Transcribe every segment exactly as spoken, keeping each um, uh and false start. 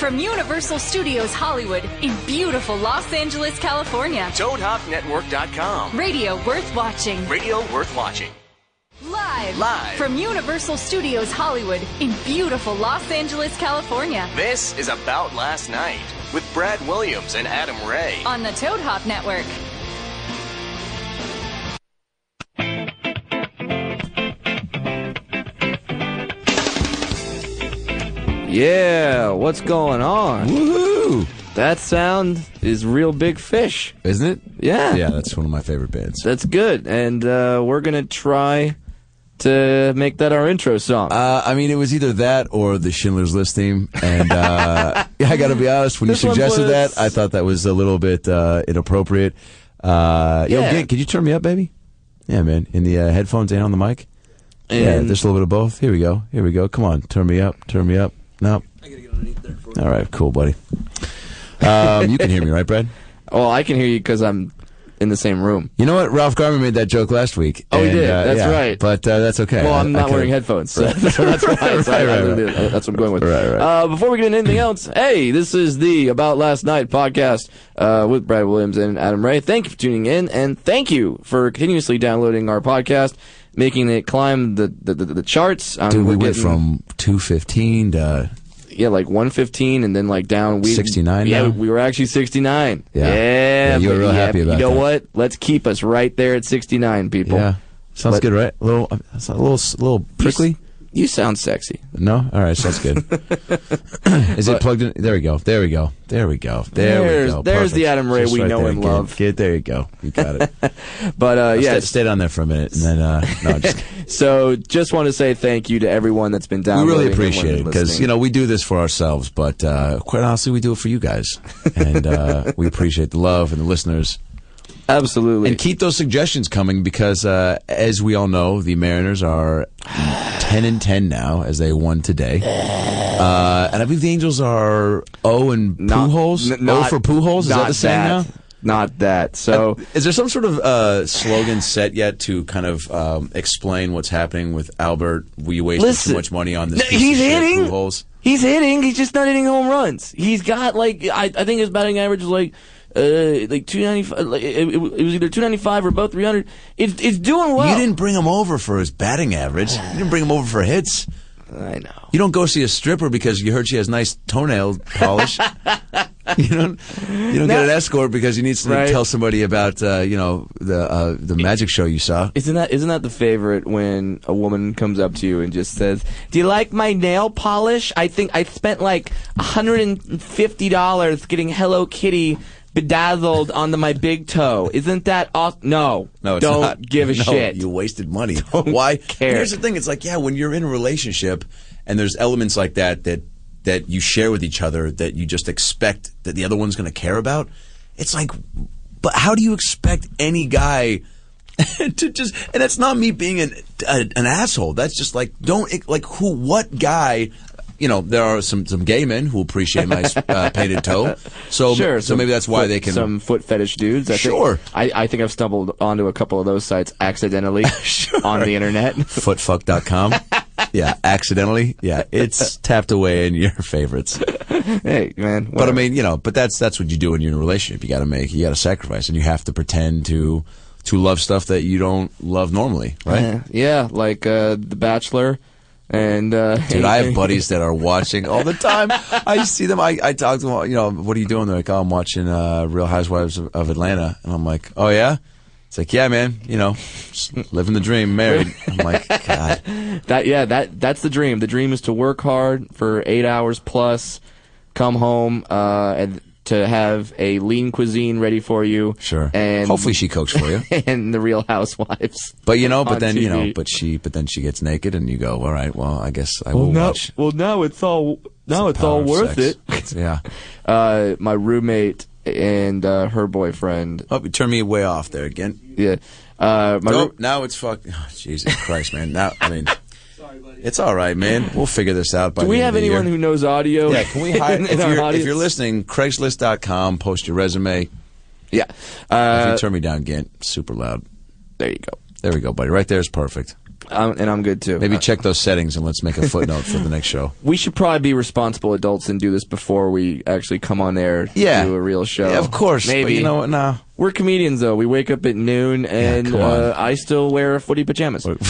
from Universal Studios Hollywood in beautiful Los Angeles, California. Toad Hop Network dot com. Radio worth watching. Radio worth watching. Live. Live. From Universal Studios Hollywood in beautiful Los Angeles, California. This is About Last Night with Brad Williams and Adam Ray. On the Toad Hop Network. Yeah, what's going on? Woohoo! That sound is Real Big Fish. Isn't it? Yeah. Yeah, that's one of my favorite bands. That's good. And uh, we're going to try to make that our intro song. Uh, I mean, it was either that or the Schindler's List theme. And uh, yeah, I got to be honest, when This you one suggested was- that, I thought that was a little bit uh, inappropriate. Uh, Yo, Yeah. Gint, could you turn me up, baby? Yeah, man. In the uh, headphones and on the mic? And yeah, just a little bit of both. Here we go. Here we go. Come on. Turn me up. Turn me up. No. I gotta get underneath there for All right, cool, buddy. Um, you can hear me, right, Brad? Oh, I can hear you because I'm in the same room. You know what? Ralph Garman made that joke last week. Oh, he and, did. uh, That's yeah, right. But uh, that's okay. Well, I- I'm I not could've- wearing headphones, so Right. so that's why. So I- Right, right, I- right. That's what I'm going with. Right, right. Uh, before we get into anything else, hey, this is the About Last Night podcast uh, with Brad Williams and Adam Ray. Thank you for tuning in, and thank you for continuously downloading our podcast, making it climb the the, the, the charts. Um, Dude, we we're went getting- from two fifteen to... yeah, like one fifteen, and then like down. We, sixty-nine Yeah, now? we were actually sixty-nine. Yeah. yeah, Yeah, you were but real yeah, happy about You know that. what? Let's keep us right there at sixty-nine, people. Yeah. Sounds But- good, right? A little, uh, it's a little, little prickly? You sound sexy. No? All right, sounds good. Is it plugged in? There we go. There we go. There we go. There There's- we go. there's Perfect. the Adam Ray Just we right know there. and Get- love. Get, there you go. You got it. But uh, Yeah. yeah, Stay, stay down there for a minute, and then, uh, no, just so just want to say thank you to everyone that's been we downloading. really and appreciate it because, listening. you know, we do this for ourselves, but uh, quite honestly, we do it for you guys. And uh, we appreciate the love and the listeners. Absolutely. And keep those suggestions coming because, uh, as we all know, the Mariners are ten and ten now as they won today. Uh, and I believe the Angels are oh and Not- Pujols. n- not- oh for Pujols. Is that not the saying that. now? Not that. So Is there some sort of uh, slogan set yet to kind of um, explain what's happening with Albert? We wasted Listen, too much money on this. no, piece he's of shit, hitting. Pujols. He's hitting. He's just not hitting home runs. He's got like I, I think his batting average is like uh, like two ninety five. Like, it, it, it was either two ninety five or about three hundred. It's it's doing well. You didn't bring him over for his batting average. You didn't bring him over for hits. I know. You don't go see a stripper because you heard she has nice toenail polish. You don't. You don't No. get an escort because you need to Right. tell somebody about uh, you know the uh, the magic show you saw. Isn't that isn't that the favorite when a woman comes up to you and just says, "Do you like my nail polish? I think I spent like one hundred fifty dollars getting Hello Kitty bedazzled onto my big toe. Isn't that awesome?" No, No, it's don't not. give a No, shit. You wasted money. Why? care. Here's the thing. It's like, yeah, when you're in a relationship and there's elements like that that that you share with each other that you just expect that the other one's going to care about. It's like, but how do you expect any guy to just? And that's not me being an a, an asshole. That's just like, don't like who? What guy? You know, there are some, some gay men who appreciate my uh, painted toe. So, Sure, so some maybe that's why foot- they can. some foot fetish dudes. I Sure. think, I, I think I've stumbled onto a couple of those sites accidentally Sure. on the internet. footfuck dot com. Yeah, accidentally. Yeah, it's tapped away in your favorites. Hey, man. But I mean, you know, but that's that's what you do when you're in a relationship. You got to make, you got to sacrifice, and you have to pretend to to love stuff that you don't love normally, right? yeah, yeah, like uh, The Bachelor. And uh, Dude, I have buddies that are watching all the time. I see them. I, I talk to them. You know, what are you doing? They're like, oh, I'm watching uh, Real Housewives of, of Atlanta, and I'm like, oh yeah. It's like, yeah, man. You know, just living the dream, married. I'm like, God. that yeah, that that's the dream. The dream is to work hard for eight hours plus, come home, uh, and to have a lean cuisine ready for you. Sure. And hopefully she cooks for you. and the Real Housewives. But you know, but on then you T V. know, but she, but then she gets naked, and you go, all right, well, I guess I will watch. well, now it's all now it's, the all power of worth sex. it. Yeah. Uh, my roommate and uh, her boyfriend. Oh, you turn me way off there again. Yeah. Uh, my Nope, roo- now it's fuck. Oh, Jesus Christ, man. Now, I mean, it's all right, man. We'll figure this out by Do the we end have of the anyone year. who knows audio? Yeah, can we hire? in, if, in our you're, if audience? you're listening, Craigslist dot com, post your resume. Yeah. If Uh, you turn me down, Gint, super loud. there you go. There we go, buddy. Right there is perfect. Um, and I'm good too. Maybe check those settings and let's make a footnote for the next show. We should probably be responsible adults and do this before we actually come on air to Yeah. do a real show. Yeah, of course. Maybe. But you know what? Nah. We're comedians, though. We wake up at noon, and come on. uh, I still wear footy pajamas. Which,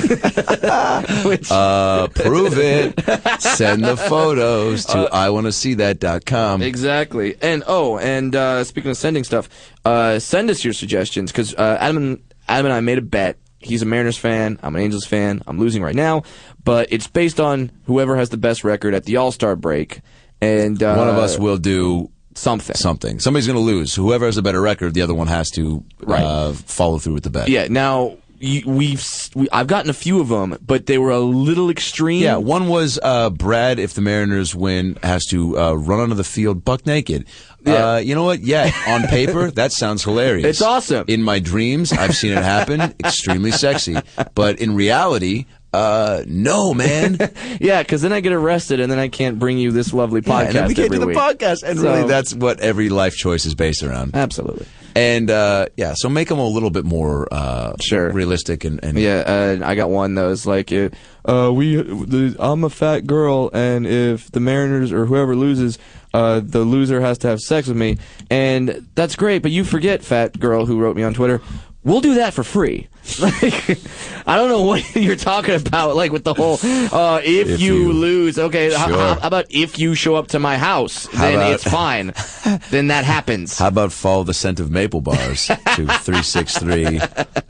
Uh, prove it. Send the photos to I wanna see that dot com. exactly. And, oh, and uh, speaking of sending stuff, uh, send us your suggestions, because uh, Adam, and, Adam and I made a bet. He's a Mariners fan. I'm an Angels fan. I'm losing right now. But it's based on whoever has the best record at the All-Star break. And uh, One of us will do something. something. Somebody's going to lose. Whoever has a better record, the other one has to Right. uh, follow through with the bet. Yeah, now, you, we've we, I've gotten a few of them, but they were a little extreme. Yeah, one was uh, Brad, if the Mariners win, has to uh, run onto the field buck naked. Yeah. Uh, you know what? Yeah, on paper, that sounds hilarious. It's awesome. In my dreams, I've seen it happen. Extremely sexy. But in reality, uh, no, man. Yeah, because then I get arrested, and then I can't bring you this lovely podcast Yeah, and then we can't every do the week. podcast. And So- really, that's what every life choice is based around. Absolutely. And, uh, yeah, so make them a little bit more uh, Sure. realistic. And, and Yeah, uh, I got one that was like, uh, uh, we, the, I'm a fat girl, and if the Mariners or whoever loses, uh, the loser has to have sex with me, and that's great. But you forget, fat girl who wrote me on Twitter. We'll do that for free. Like, I don't know what you're talking about, like with the whole, uh, if, If you, you- lose, okay, h- Sure. how, how about if you show up to my house, How then about- it's fine. Then that happens. How about follow the scent of maple bars to three six three?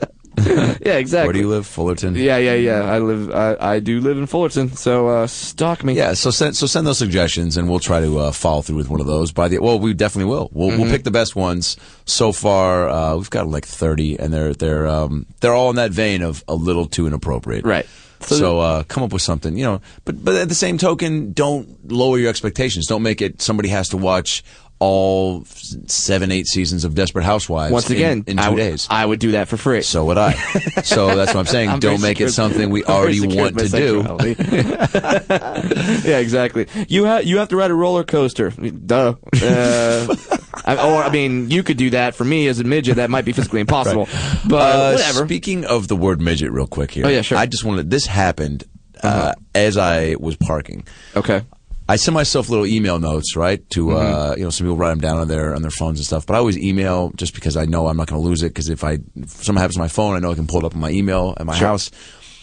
Yeah, exactly. Where do you live? Fullerton? Yeah, yeah, yeah. I live, I, I do live in Fullerton, so, uh, stalk me. Yeah, so send so send those suggestions, and we'll try to uh, follow through with one of those. By the well, we definitely will. We'll Mm-hmm. we'll pick the best ones. So far, uh, we've got like thirty, and they're they're um, they're all in that vein of a little too inappropriate. Right. So, So- uh, come up with something, you know. But but at the same token, don't lower your expectations. Don't make it somebody has to watch all seven, eight seasons of Desperate Housewives. Once in- again, in, I two w- days. I would do that for free. So would I. So that's what I'm saying. I'm Don't very make it secure- something we I'm very already secure want to with my do. sexuality. Yeah, exactly. You have you have to ride a roller coaster. Duh. Uh, I, or I mean, you could do that. For me as a midget, that might be physically impossible. But Uh, whatever. Speaking of the word midget, real quick here. Oh, yeah, sure. I just wanted. This happened uh, as I was parking. Okay. I send myself little email notes, right? To uh, you know, some people write them down on their on their phones and stuff. But I always email just because I know I'm not going to lose it. Because if I if something happens to my phone, I know I can pull it up on my email at my Sure. house.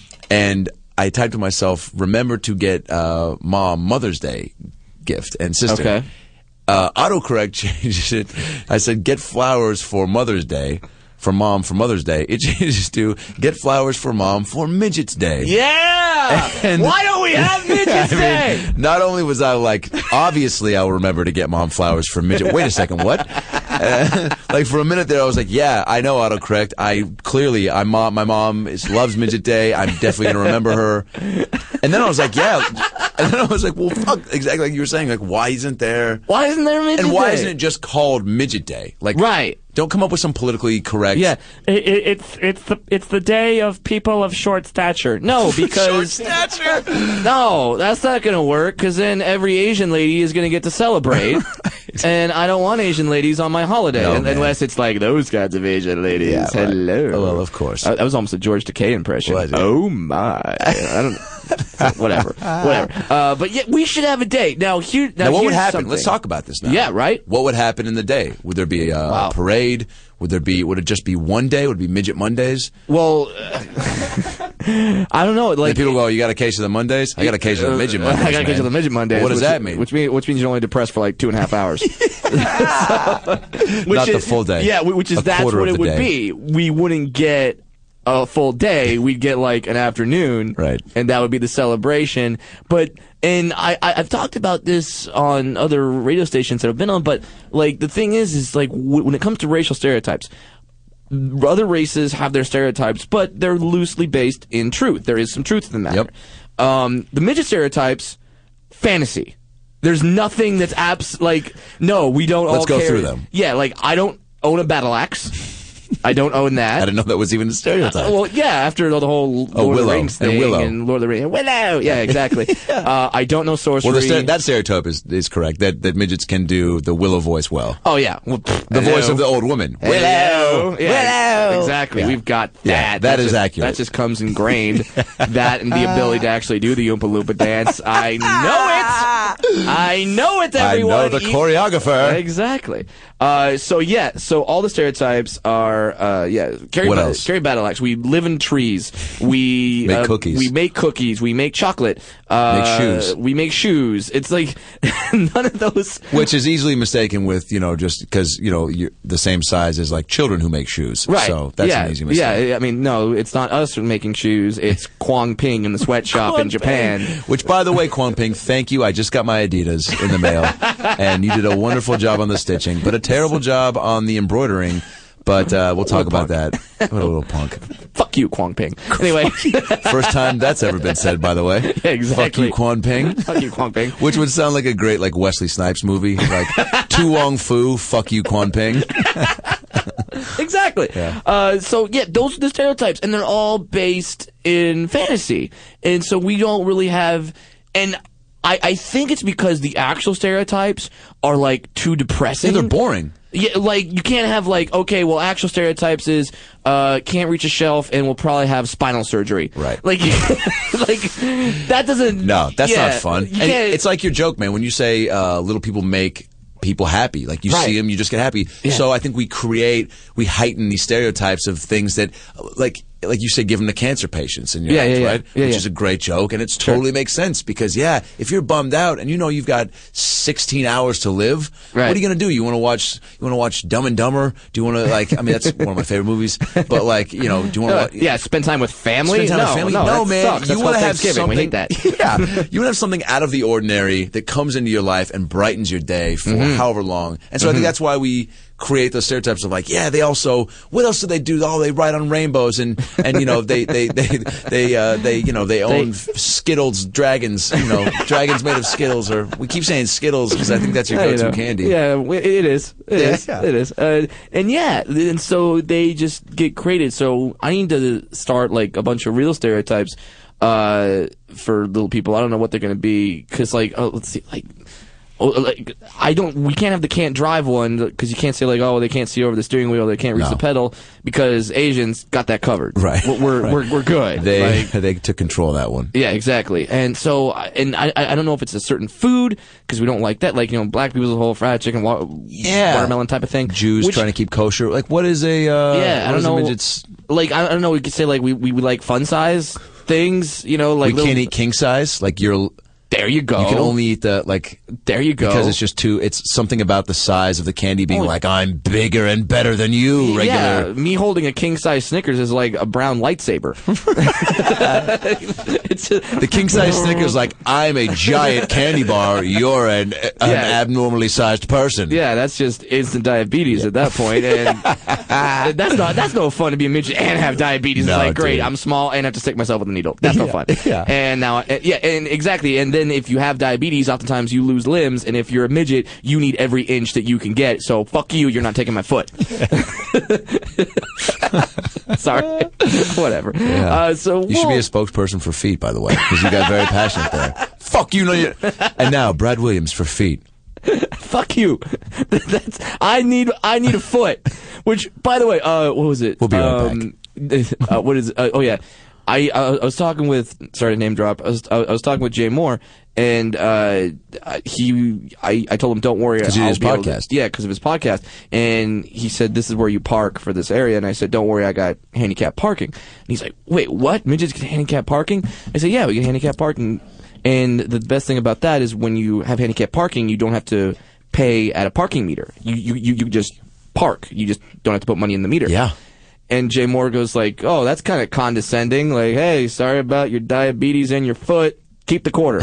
And I typed to myself, "Remember to get uh, Mom Mother's Day gift and sister." Okay. Uh, autocorrect changes it. I said, "Get flowers for Mother's Day." For Mom for Mother's Day. It changes to "Get flowers for Mom for Midget's Day." Yeah. And- Why don't we have Midget's I mean, Day? not only was I like, obviously I'll remember to get Mom flowers for Midget. Wait a second, what? Uh, like for a minute there, I was like, yeah, I know autocorrect. I clearly, I'm mom, my mom is, loves Midget Day. I'm definitely gonna remember her. And then I was like, yeah. And then I was like, well, fuck, exactly like you were saying. Like, why isn't there? Why isn't there a Midget And why Day? isn't it just called Midget Day? Like, Right. Don't come up with some politically correct. Yeah, it, it, it's it's the it's the day of people of short stature. No, because stature. no, that's not gonna work. Because then every Asian lady is gonna get to celebrate, and I don't want Asian ladies on my holiday No, un- man. unless it's like those kinds of Asian ladies. Yeah, right. Hello. Oh, well, of course. Uh, that was almost a George Takei impression. Was it? Oh my! I don't. whatever, whatever. Uh, but yeah, we should have a date now. Here, now, Now, what would here's happen? something. Let's talk about this now. Yeah, right? What would happen in the day? Would there be a Wow. parade? Would there be? Would it just be one day? Would it be Midget Mondays? Well, uh, I don't know. Like And people go, "You got a case of the Mondays? I got a case of the Midget Uh, Mondays." I got a case man." of the midget Mondays. What does which, that mean? Which means which means you're only depressed for like two and a half hours. So, which Not the is- full day. Yeah, which is A that's quarter what of it the would day. be. We wouldn't get a full day. We'd get like an afternoon, Right. And that would be the celebration. But and I, I I've talked about this on other radio stations that I've been on. But like the thing is, is like w- when it comes to racial stereotypes. Other races have their stereotypes, but they're loosely based in truth. There is some truth in the matter. Yep. Um, the midget stereotypes, fantasy. There's nothing that's abs like. No, we don't. Let's all go carry- through them. Yeah, like I don't own a battle axe. I don't own that. I didn't know that was even a stereotype. Uh, well, yeah, after the whole Lord Oh, of the Willow. Rings And thing Willow. and Lord of the Rings. Willow! Yeah, exactly. yeah. Uh, I don't know sorcery. Well, the ster- that stereotype is, is correct. That that midgets can do the Willow voice well. Oh, yeah. Well, pff, The hello. voice of the old woman. Willow! Yeah, Willow! exactly. Yeah. We've got that. Yeah, that That is just, accurate. That just comes ingrained. That and the ability to actually do the Oompa Loompa dance. I know it! I know it, everyone! I know the E- choreographer. Exactly. Uh, so yeah, so all the stereotypes are, uh, yeah, Carrie, What ba- else? Carrie Battle Axe. We live in trees. We Make uh, cookies. We make cookies. We make chocolate. Uh, Make shoes. We make shoes. It's like none of those. Which is easily mistaken with, you know, just because, you know, you're the same size as like children who make shoes. Right. So that's yeah. an easy mistake. Yeah. I mean, no, it's not us making shoes. It's Kwang Ping in the sweatshop in Japan. Which, by the way, Kwang Ping, thank you. I just got my Adidas in the mail, and you did a wonderful job on the stitching, but a terrible job on the embroidering. But uh, we'll talk about that. What a little punk. Fuck you, Kwang Ping. Anyway. First time that's ever been said, by the way. Yeah, exactly. Fuck you, Kwang Ping. Fuck you, Kwang Ping. Which would sound like a great like Wesley Snipes movie, like Tu Wong Fu, fuck you, Kwang Ping. Exactly. Yeah. Uh, so yeah, those are the stereotypes, and they're all based in fantasy, and so we don't really have. And I, I think it's because the actual stereotypes are like too depressing. Yeah, they're boring. Yeah, like you can't have like okay, well, actual stereotypes is uh can't reach a shelf and will probably have spinal surgery. Right. Like, like that doesn't. No, that's yeah, not fun. you And can't- it's like your joke, man. When you say uh, little people make people happy, like you Right. see them, you just get happy. Yeah. So I think we create, we heighten these stereotypes of things that, like, like you say, give them to cancer patients in your Yeah, house, yeah, yeah. right? Yeah, Which yeah. is a great joke, and it totally makes sense because, yeah, if you're bummed out and you know you've got sixteen hours to live, Right. what are you gonna do? You want to watch? You want to watch Dumb and Dumber? Do you want to like? I mean, that's one of my favorite movies. But like, you know, do you want to? Uh, watch yeah, spend time with family. Spend time no, with family? no, No, that man. Sucks. That's You want to called have Thanksgiving. something. We hate that. Yeah, you want to have something out of the ordinary that comes into your life and brightens your day for Mm-hmm. however long. And so I think that's why we create those stereotypes of like, yeah, they also, what else do they do? Oh, they ride on rainbows and and you know they they they they uh, they you know they own Skittles dragons. You know, dragons made of Skittles. Or we keep saying Skittles because I think that's your I go-to know. candy. Yeah, w- it is. It Yeah, is. yeah. It is. Uh, and yeah, and so they just get created. So I need to start like a bunch of real stereotypes uh, for little people. I don't know what they're going to be because, like, oh, let's see, like. Oh, like I don't. We can't have the can't drive one because you can't say like, oh, they can't see over the steering wheel, they can't reach No. the pedal because Asians got that covered. Right. We're we're Right. we're, we're good. They Like, they took control of that one. yeah, exactly. And so, I- and I, I don't know if it's a certain food because we don't like that. Like, you know, black people's whole fried chicken, wa- Yeah. watermelon type of thing. Jews Which- trying to keep kosher. Like, what is a? Uh, yeah, I what don't is a know. midget's- Like, I, I don't know. We could say like we we, we like fun size things. You know, like we little- can't eat king size. Like you're, There you go. you can only eat the like There you go. because it's just too. It's something about the size of the candy being Oh. like I'm bigger and better than you. Yeah, Regular. me holding a king size Snickers is like a brown lightsaber. it's just, The king size Snickers like I'm a giant candy bar. You're an, an Yeah. abnormally sized person. Yeah, that's just instant diabetes at that point, and that's not that's no fun to be a midget and have diabetes. No, it's like great, dude. I'm small and have to stick myself with a needle. That's no Yeah, fun. yeah. And now, uh, yeah, and exactly. And then if you have diabetes, oftentimes you lose limbs, and if you're a midget, you need every inch that you can get. So fuck you, you're not taking my foot. Sorry, whatever. Yeah. Uh, so You should be a we'll- spokesperson for feet, by the way, because you got very passionate there. Fuck you, no. You. And now Brad Williams for feet. Fuck you. That's I need I need a foot. Which, by the way, uh, what was it? We'll be right back. Uh, what is? Uh, oh yeah, I uh, I was talking with sorry to name drop. I was I was talking with Jay Moore, and uh, he I, I told him don't worry 'Cause of I'll his be able to- podcast. yeah, because of his podcast, and he said this is where you park for this area, and I said don't worry, I got handicap parking. And he's like, wait, what? Midgets get handicap parking? I said yeah, we get handicap parking. And the best thing about that is when you have handicap parking, you don't have to pay at a parking meter. You you you, you just park. You just don't have to put money in the meter. Yeah. And Jay Moore goes like, "Oh, that's kind of condescending. Like, hey, sorry about your diabetes and your foot. Keep the quarter."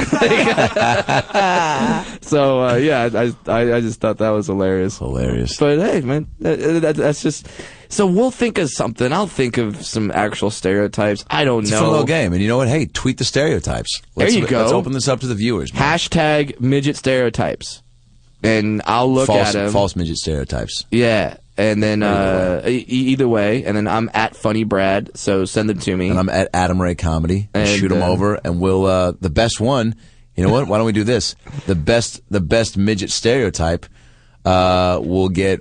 So uh, yeah, I, I I just thought that was hilarious. Hilarious. But hey, man, that, that, that's just. So we'll think of something. I'll think of some actual stereotypes. I don't It's know. a fun little game, and you know what? Hey, tweet the stereotypes. Let's, There you go. Let's open this up to the viewers. man. Hashtag midget stereotypes, and I'll look false, at them. false midget stereotypes. Yeah, And then uh, e- either way, and then I'm at Funny Brad, so send them to me. And I'm at Adam Ray Comedy. And, shoot them uh, over, and we'll uh, the best one. You know what? Why don't we do this? The best, the best midget stereotype uh, will get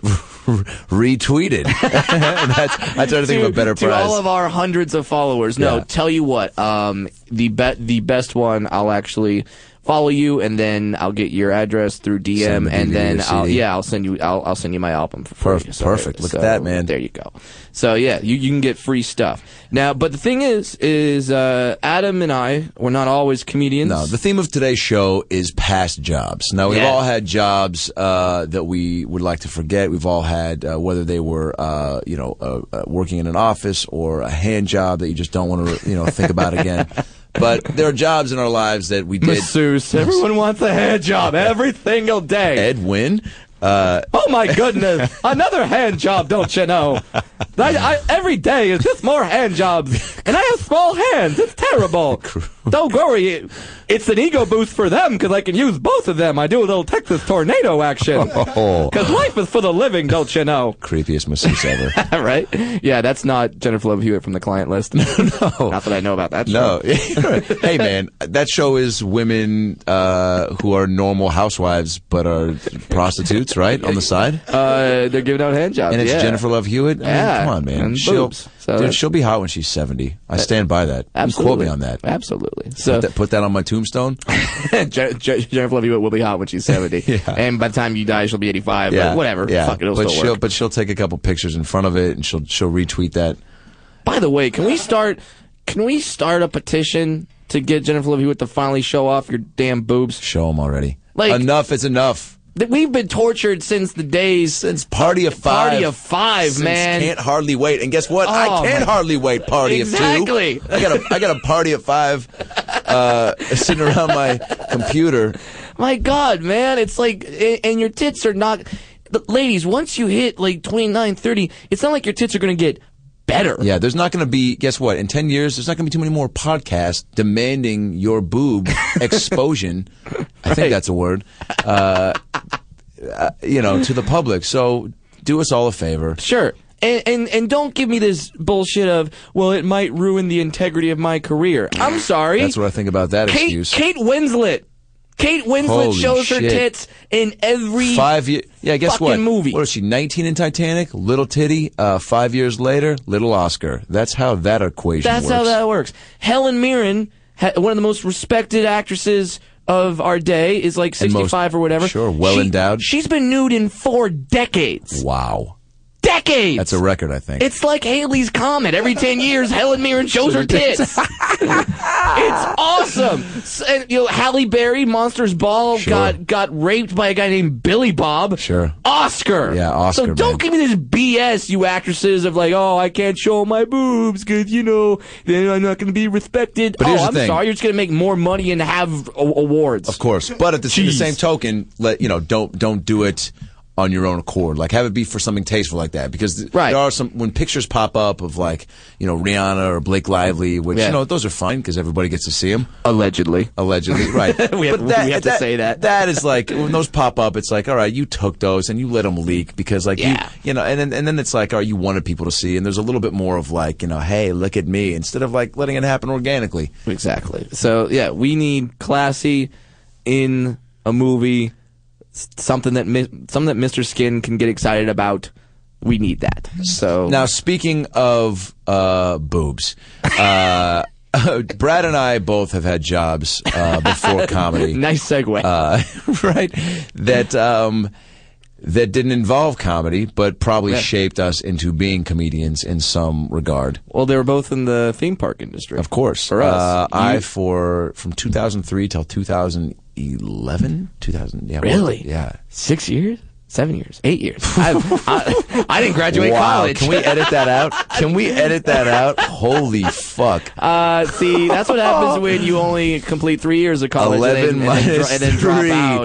retweeted. that's, I try to think to, of a better to prize. To all of our hundreds of followers. No, yeah. Tell you what, um, the be- the best one, I'll actually follow you, and then I'll get your address through D M, the and then D V D. I'll yeah, I'll send you I'll I'll send you my album for free. Perfect. So, perfect. Look so, at that, man. There you go. So yeah, you you can get free stuff now. But the thing is, is uh, Adam and I, we're not always comedians. No, the theme of today's show is past jobs. Now, we've Yeah. all had jobs uh, that we would like to forget. We've all had, uh, whether they were, uh, you know, uh, uh, working in an office or a hand job that you just don't want to, you know, think about again. But there are jobs in our lives that we did. Masseuse. Everyone wants a hand job every single day. Ed Wynn. Uh, oh my goodness! Another hand job, don't you know? I, I, every day is just more hand jobs, and I have small hands. It's terrible. Don't worry, it's an ego boost for them because I can use both of them. I do a little Texas tornado action because life is for the living, don't you know? Creepiest masseuse ever. Right? Yeah, that's not Jennifer Love Hewitt from the client list. no, not that I know about that show. No. Hey man, that show is women uh, who are normal housewives but are prostitutes. Right on the side, uh, they're giving out hand jobs, and it's yeah. Jennifer Love Hewitt. I mean, yeah, come on, man. And She'll, boobs. So dude, she'll be hot when she's seventy. I stand by that. Absolutely. You quote me on that. Absolutely. So put that, put that on my tombstone. Je- Je- Jennifer Love Hewitt will be hot when she's seventy, yeah. and by the time you die, she'll be eighty-five. Yeah, but whatever. Yeah, Fuck it, it'll but still she'll work. but she'll take a couple pictures in front of it, and she'll she'll retweet that. By the way, can we start? Can we start a petition to get Jennifer Love Hewitt to finally show off your damn boobs? Show them already. Like, enough is enough. We've been tortured since the days since Party of Five. Party of Five, since man. Can't hardly wait. And guess what? Oh, I can't my. hardly wait. Party exactly. of Two. I got a I got a Party of Five uh, sitting around my computer. My God, man, it's like, and your tits are not. Ladies, once you hit like twenty-nine, thirty, it's not like your tits are going to get better. Yeah, there's not going to be, guess what, in ten years, there's not going to be too many more podcasts demanding your boob exposure. I think Right. that's a word. Uh, uh, you know, to the public. So do us all a favor. Sure. And, and and don't give me this bullshit of, well, it might ruin the integrity of my career. I'm sorry. That's what I think about that Kate, excuse. Kate Winslet. Kate Winslet Holy shows her shit. tits in every Five years. Yeah, guess fucking what? movie. What is she? nineteen in Titanic, little titty. Uh, five years later, little Oscar. That's how that equation That's works. how that works. Helen Mirren, ha- one of the most respected actresses of our day, is like And most- sixty-five or whatever. Sure, well She- endowed. She's been nude in four decades. Wow. Decades. That's a record, I think. It's like Haley's Comet. Every ten years, Helen Mirren shows her tits. It's awesome. S- And, you know, Halle Berry, Monsters Ball, Sure. got got raped by a guy named Billy Bob. Sure. Oscar. Yeah, Oscar, So don't man. give me this B S, you actresses, of like, oh, I can't show my boobs because, you know, then I'm not going to be respected. But oh, here's the I'm thing. sorry. You're just going to make more money and have a- awards. Of course, but at the, the Jeez. same token, let you know, don't don't do it on your own accord. Like, have it be for something tasteful like that, because th- Right. there are some when pictures pop up of, like, you know, Rihanna or Blake Lively, which Yeah. you know those are fine because everybody gets to see them. Allegedly. Allegedly, right? We have- But we have to say that. That is like when those pop up. It's like, all right, you took those and you let them leak because, like, Yeah. you, you know, and then and then it's like, all right, you wanted people to see, and there's a little bit more of like, you know, hey, look at me, instead of like letting it happen organically. Exactly. So yeah, we need classy in a movie, s- something that mi- something that Mister Skin can get excited about. We need that. So Now, speaking of uh, boobs, uh, Brad and I both have had jobs uh, before comedy. nice segue. Uh, right? That um, that didn't involve comedy, but probably Yeah. shaped us into being comedians in some regard. well, they were both in the theme park industry. Of course, For us. uh, You- I for from two thousand three till two thousand eleven, two thousand. Yeah, Really? Yeah. Six years? Seven years? Eight years? I, I, I didn't graduate Wow. college. Can we edit that out? Can we edit that out? Holy fuck. Uh, see, that's what happens when you only complete three years of college eleven and then, and then, minus dro- and then drop three. out.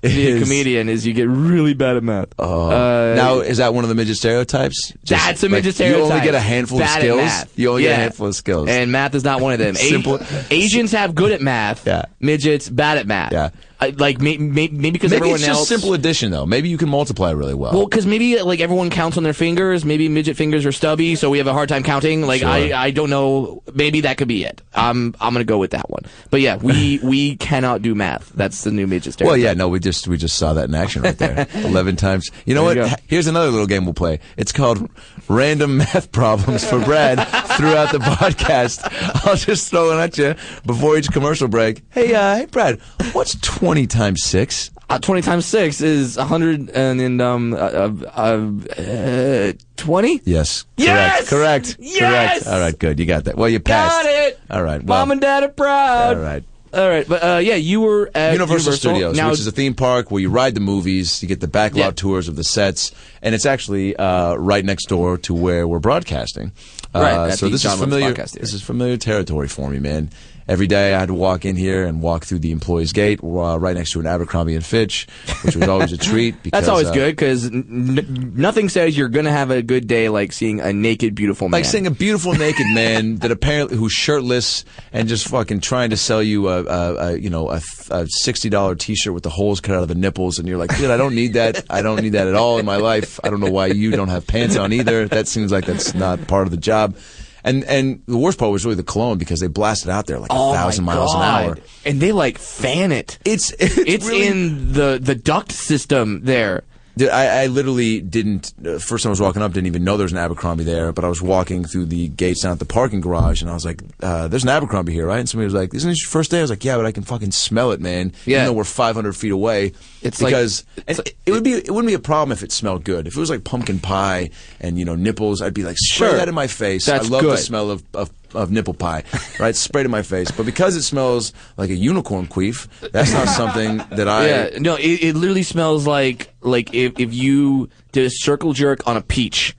to be a is- comedian is you get really bad at math. Oh. Uh, Now, is that one of the midget stereotypes? Just, That's a midget like, stereotype. You only get a handful Bad of at skills. math. You only get Yeah. a handful of skills. And math is not one of them. Simple- A- Asians have good at math. Yeah. Midgets bad at math. Yeah. I, like may, may, maybe because Maybe everyone it's just else. simple addition, though. Maybe you can multiply really well. Well, because maybe like everyone counts on their fingers. Maybe midget fingers are stubby, so we have a hard time counting. Like Sure. I, I don't know. Maybe that could be it. I'm, I'm gonna go with that one. But yeah, we, we cannot do math. That's the new midget stereotype. Well, yeah, no, we just we just saw that in action right there, eleven times. You know There you what? go. Here's another little game we'll play. It's called Random Math Problems for Brad throughout the podcast. I'll just throw it at you before each commercial break. Hey, uh, hey, Brad, what's twenty times six? Uh, twenty times six is a hundred, and then um, uh, uh, uh, twenty. Yes. Yes! Correct. Correct. Yes! Correct. All right. Good. You got that. Well, you passed. Got it. All right. Well, Mom and Dad are proud. all right. All right, but uh, yeah, you were at Universal, Universal Studios, now. which is a theme park where you ride the movies, you get the backlot Yeah. tours of the sets, and it's actually uh, right next door to where we're broadcasting. Right, Uh, at so the this John is Wilkes familiar. Podcast Theater. This is familiar territory for me, man. Every day I had to walk in here and walk through the employees' gate, uh, right next to an Abercrombie and Fitch, which was always a treat. Because, That's always uh, good because n- n- nothing says you're gonna have a good day like seeing a naked, beautiful man. Like seeing a beautiful naked man that apparently who's shirtless and just fucking trying to sell you a, a, a you know a, a sixty dollar T-shirt with the holes cut out of the nipples, and you're like, dude, I don't need that. I don't need that at all in my life. I don't know why you don't have pants on either. That seems like that's not part of the job. And and the worst part was really the cologne because they blasted out there like oh a thousand my miles God. an hour. and they like fan it. It's it's, It's really, in the the duct system there. Dude, I, I literally didn't. Uh, first time I was walking up, didn't even know there was an Abercrombie there. But I was walking through the gates down at the parking garage, and I was like, uh, "There's an Abercrombie here, right?" And somebody was like, "Isn't this your first day?" I was like, "Yeah, but I can fucking smell it, man. Yeah. Even though we're five hundred feet away." It's like- because it's and like- it, it would be it wouldn't be a problem if it smelled good. If it was like pumpkin pie and you know nipples, I'd be like, "Spray Sure. that in my face." That's I love the good. smell of, of of nipple pie, right? Sprayed in my face. But because it smells like a unicorn queef, that's not something that I. Yeah, no, it, it literally smells like like if if you did a circle jerk on a peach.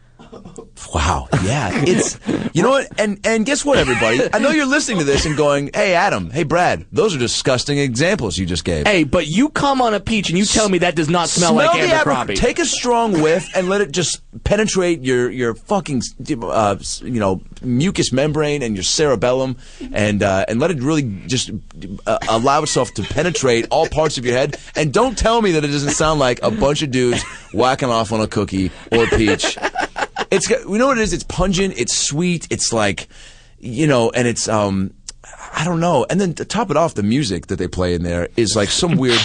Wow. Yeah. It's you know what? And and guess what, everybody? I know you're listening to this and going, "Hey, Adam. Hey, Brad. Those are disgusting examples you just gave." Hey, but you come on a peach and you tell me that does not smell, like the Abercrombie. Aber- Take a strong whiff and let it just penetrate your your fucking uh, you know mucous membrane and your cerebellum, and uh, and let it really just uh, allow itself to penetrate all parts of your head. And don't tell me that it doesn't sound like a bunch of dudes whacking off on a cookie or a peach. It's got, you know what it is? It's pungent. It's sweet. It's like, you know, and it's um, I don't know. And then to top it off, the music that they play in there is like some weird.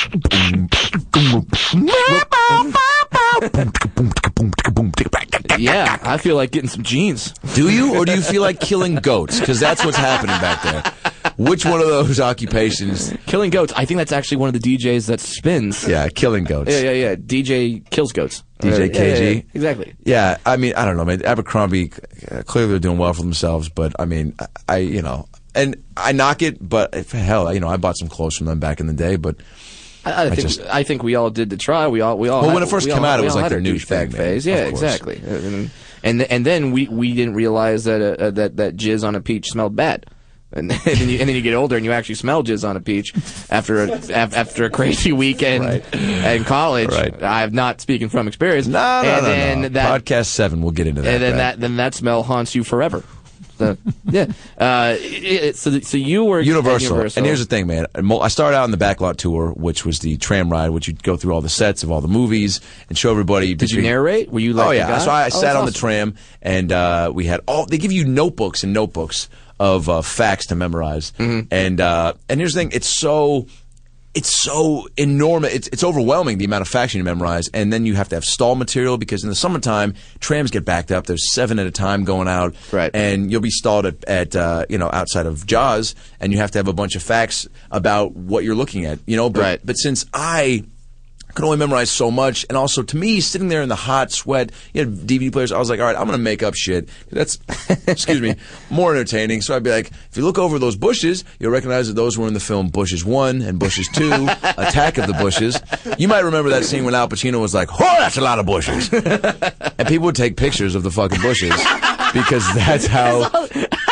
Yeah, I feel like getting some jeans. Do you, or do you feel like killing goats? Because that's what's happening back there. Which one of those occupations? Killing goats. I think that's actually one of the D Js that spins. Yeah, killing goats. Yeah, yeah, yeah. D J kills goats. D J Uh, yeah, K G? yeah, yeah. Exactly. Yeah, I mean, I don't know, man. Abercrombie, uh, clearly they're doing well for themselves, but I mean, I, I you know, and I knock it, but if, hell, you know, I bought some clothes from them back in the day, but I, I think just- I think we all did the try. We all we all. Well, had, when it first we came all- out, it we was all like had their our new thing, douchebag man. phase. Of Yeah, course. exactly. And and, and then we, we didn't realize that uh, uh, that that jizz on a peach smelled bad. And then, and, then you, and then you get older and you actually smell jizz on a peach after a, af- after a crazy weekend Right. in college. Right. I'm not speaking from experience. no, no, and no, then no. That, Podcast seven, we'll get into that. and then Brad. that then that smell haunts you forever. So, yeah. Uh, it, it, so so you were at Universal. Universal. And here's the thing, man. I started out on the backlot tour, which was the tram ride, which you'd go through all the sets of all the movies and show everybody. Did you between- narrate? Were you like Oh the yeah. guy? So I, I Oh, sat that's on the awesome. tram, and uh, we had all. They give you notebooks and notebooks of uh, facts to memorize. Mm-hmm. And uh, and here's the thing. It's so. It's so enormous. It's, it's overwhelming the amount of facts you need to memorize, and then you have to have stall material because in the summertime trams get backed up. There's seven at a time going out, Right. And you'll be stalled at, at uh, you know outside of Jaws, and you have to have a bunch of facts about what you're looking at, you know. But, Right. But since I could only memorize so much, and also to me, sitting there in the hot sweat, you had D V D players. I was like, all right, I'm going to make up shit. That's, excuse me, more entertaining. So I'd be like, if you look over those bushes, you'll recognize that those were in the film Bushes One and Bushes Two, Attack of the Bushes. You might remember that scene when Al Pacino was like, oh, that's a lot of bushes, and people would take pictures of the fucking bushes because that's how.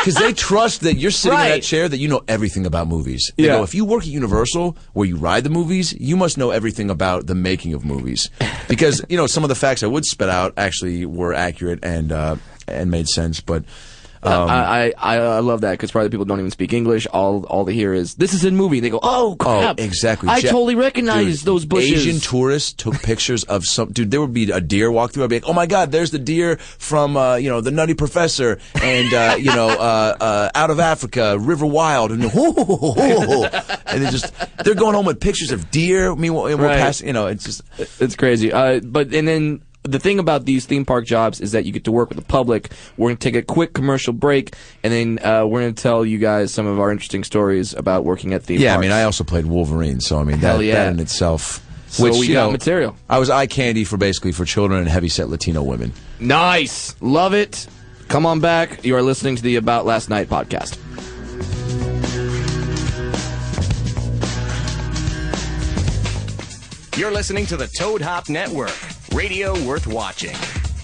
Because they trust that you're sitting in Right. that chair, that you know everything about movies. They Yeah. go, if you work at Universal, where you ride the movies, you must know everything about the making of movies. Because, you know, some of the facts I would spit out actually were accurate and uh, and made sense, but... Um, I, I I love that because probably people don't even speak English. All all they hear is this is a movie. They go, oh crap! Oh, exactly. I Ja- totally recognize Dude, those bushes. Asian tourists took pictures of some dude. There would be a deer walk through. I'd be like, oh my god, there's the deer from uh, you know the Nutty Professor and uh, you know uh, uh, Out of Africa, River Wild, and and they just they're going home with pictures of deer. Meanwhile, we're Right. passing. You know, it's just It's crazy. Uh, but and then the thing about these theme park jobs is that you get to work with the public. We're gonna take a quick commercial break, and then uh, we're gonna tell you guys some of our interesting stories about working at theme yeah. parks. I mean, I also played Wolverine, so I mean Hell that, yeah. that in itself. So which, we you got know, material. I was eye candy for basically for children and heavyset Latino women. Nice, love it. Come on back. You are listening to the About Last Night podcast. You're listening to the Toad Hop Network, radio worth watching.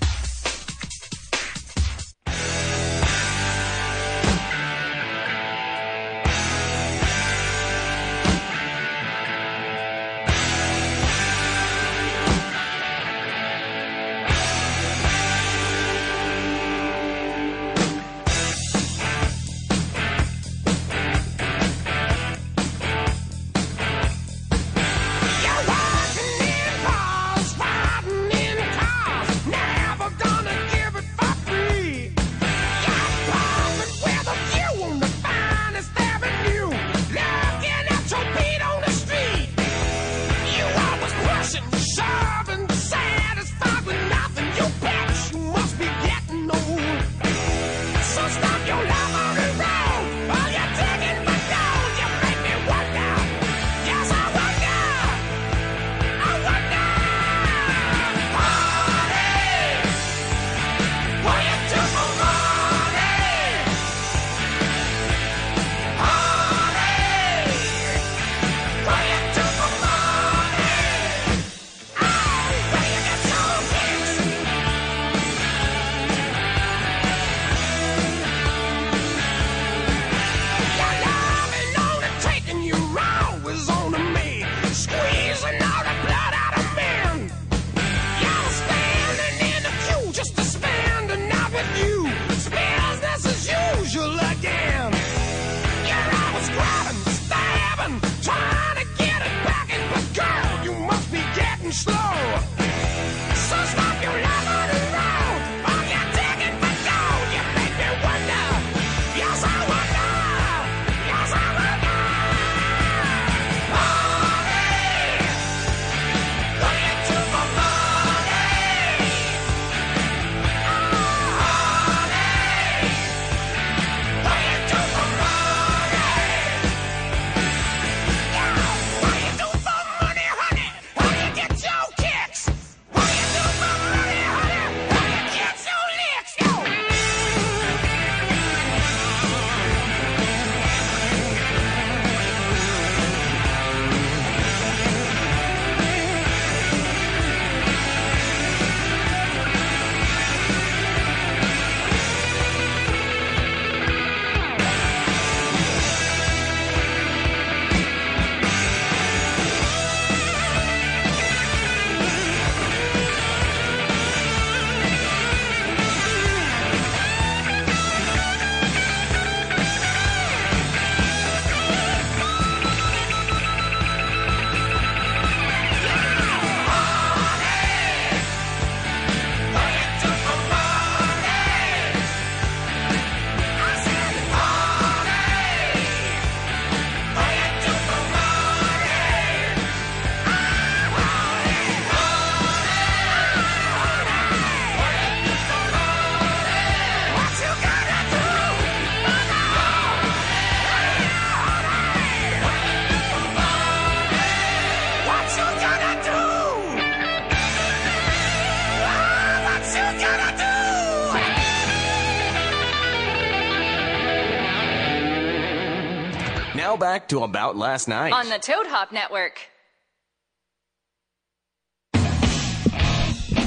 Now back to About Last Night. On the Toad Hop Network.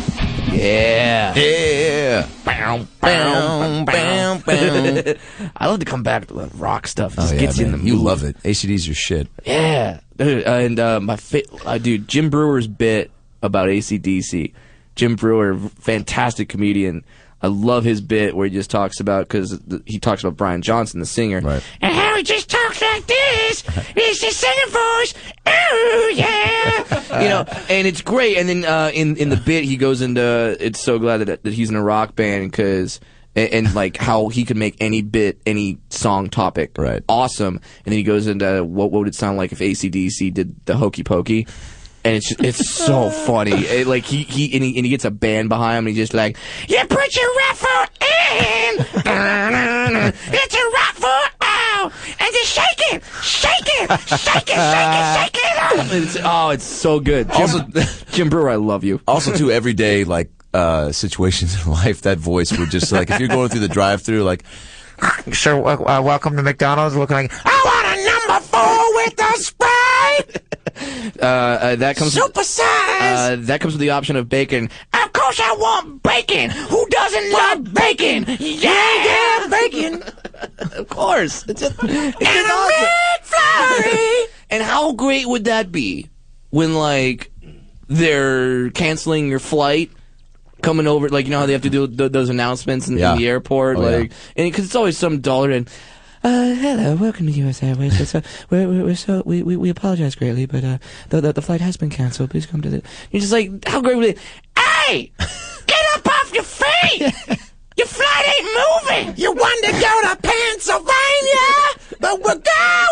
Yeah. Yeah. Bow, bow, bow, bow. I love to come back to the rock stuff. It just Oh, yeah, gets you in the man. mood. You love it. A C D's your shit. Yeah. Dude, and uh, my fa- uh, dude, Jim Brewer's bit about A C D C. Jim Brewer, fantastic comedian. I love his bit where he just talks about, because he talks about Brian Johnson, the singer. Right. And how he just talks like this. It's his singing voice. Ooh, yeah. You know, and it's great. And then uh, in, in the bit, he goes into, it's so glad that, that he's in a rock band, because, and, and like how he could make any bit, any song topic. Right. Awesome. And then he goes into what, what would it sound like if A C D C did the Hokey Pokey. And it's just, it's so funny. It, like he he and, he and he gets a band behind him. And he's just like, "You put your raffle in, it's a raffle out, and just shake it, shake it, shake it, shake it, shake it." It's, oh, it's so good. Jim, Also- Jim Brewer, I love you. Also, too, everyday like uh, situations in life, that voice would just like if you're going through the drive-through, like, So, uh, uh, welcome to McDonald's. Looking like, I want a number four with the Sprite. Uh, uh, that comes Super size. uh, that comes with the option of bacon. Of course, I want bacon. Who doesn't love bacon? Yeah, yeah, bacon. Of course. It's just, it's just and a awesome. red flurry. And how great would that be when, like, they're canceling your flight, coming over, like, you know how they have to do th- those announcements in, Yeah. in the airport, Oh, like, yeah. and because it's always some dollar and. Uh, hello, welcome to U S Airways. We're so, we're, we're, we're so, we, we, we apologize greatly, but, uh, the, the, the flight has been canceled. Please come to the, you're just like, how great would it, hey! Get up off your feet! Your flight ain't moving! You want to go to Pennsylvania, but we're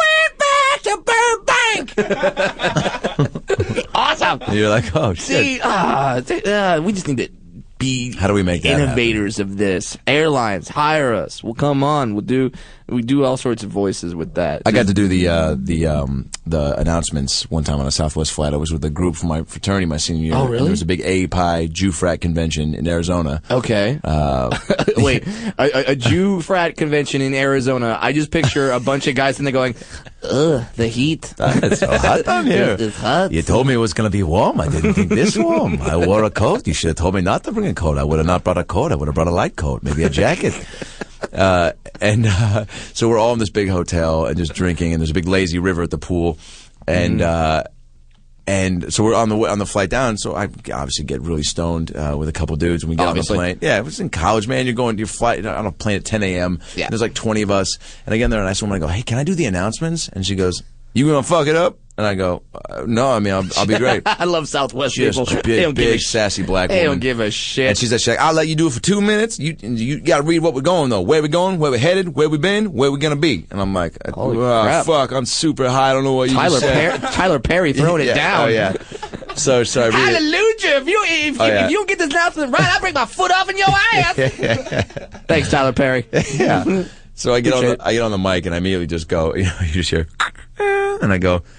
going back to Burbank. Awesome! and you're like, oh shit. See, ah, th- uh, we just need to be How do we make that innovators of this. Airlines, hire us. We'll come on. We'll do, we do all sorts of voices with that. I got to do the uh, the um, the announcements one time on a Southwest flight. I was with a group from my fraternity my senior year. Oh, And really? there was a big A P I Jew frat convention in Arizona. Okay. Uh, Wait, a, a, a Jew frat convention in Arizona. I just picture a bunch of guys and they're going, ugh, the heat. It's so hot down here. It's hot. You told me it was going to be warm. I didn't think this warm. I wore a coat. You should have told me not to bring a coat. I would have not brought a coat. I would have brought a light coat, maybe a jacket. Uh, and uh, so we're all in this big hotel and just drinking, and there's a big lazy river at the pool, and uh, and so we're on the way, on the flight down. So I obviously get really stoned uh, with a couple dudes, and we get Obviously. on the plane. Yeah, it was in college, man. You're going to your flight on a plane at ten a.m. Yeah. There's like twenty of us, and I get in there and I ask woman, I go, "Hey, can I do the announcements?" And she goes, "You gonna fuck it up?" And I go, uh, "No, I mean I'll, I'll be great." I love Southwest Just people. big, they don't give a big, sh- sassy black They woman. don't give a shit. And she's like, "I'll let you do it for two minutes. You you got to read what we're going though. Where we going? Where we headed? Where we been? Where we gonna be?" And I'm like, Holy "Oh crap. fuck, I'm super high. I don't know what you Tyler, just said." per- Tyler Perry throwing Yeah, it down. Oh yeah. So so I read it. Hallelujah! If you if, Oh, you, yeah. if you don't get this announcement right, I'll break my foot off in your ass. Thanks, Tyler Perry. Yeah. So I get on Appreciate the, I get on the mic and I immediately just go, you know, you just hear, and I go,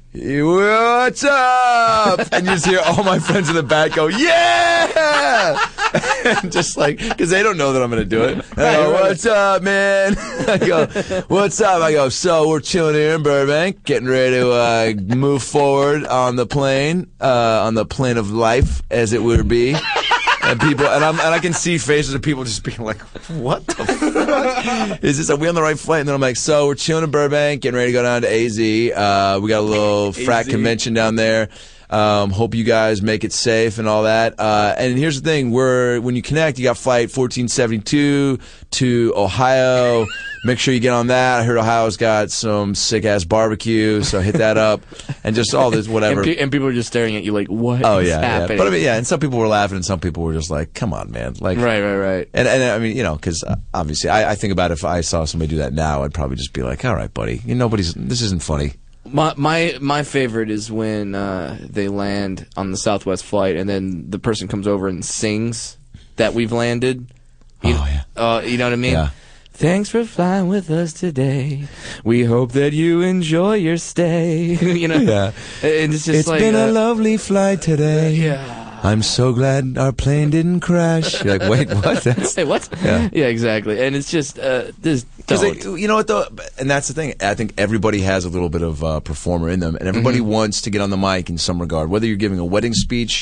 "What's up?" And you just hear all my friends in the back go, "Yeah!" And just like, because they don't know that I'm going to do it. And I go, Right, right. "What's up, man?" I go, "What's up?" I go, "So we're chilling here in Burbank, getting ready to uh, move forward on the plane, uh, on the plane of life, as it would be." And people, and I'm, and I can see faces of people just being like, "What the fuck is this? Are we on the right flight?" And then I'm like, "So we're chilling in Burbank, getting ready to go down to A Z. Uh, we got a little frat A Z. convention down there. Um, hope you guys make it safe and all that. Uh, and here's the thing: we're when you connect, you got flight fourteen seventy-two to Ohio. Make sure you get on that. I heard Ohio's got some sick ass barbecue, so hit that up. And just all this whatever." And, pe- and people are just staring at you like, what Oh is yeah, yeah. happening? But I mean, yeah, and some people were laughing, and some people were just like, "Come on, man!" Like, Right, right, right. And and I mean, you know, because uh, obviously, I, I think about if I saw somebody do that now, I'd probably just be like, "All right, buddy, you know, nobody's. This isn't funny." My my my favorite is when uh, they land on the Southwest flight, and then the person comes over and sings that we've landed. You, Oh, yeah. Uh, you know what I mean? Yeah. Thanks for flying with us today. We hope that you enjoy your stay. you know? Yeah. And it's just like uh, lovely flight today. yeah. I'm so glad our plane didn't crash. You're like, wait, what? That's Hey, what? Yeah. Yeah, exactly. And it's just uh, this. Because Don't. you know what though, and that's the thing. I think everybody has a little bit of uh, performer in them, and everybody Mm-hmm. wants to get on the mic in some regard. Whether you're giving a wedding speech,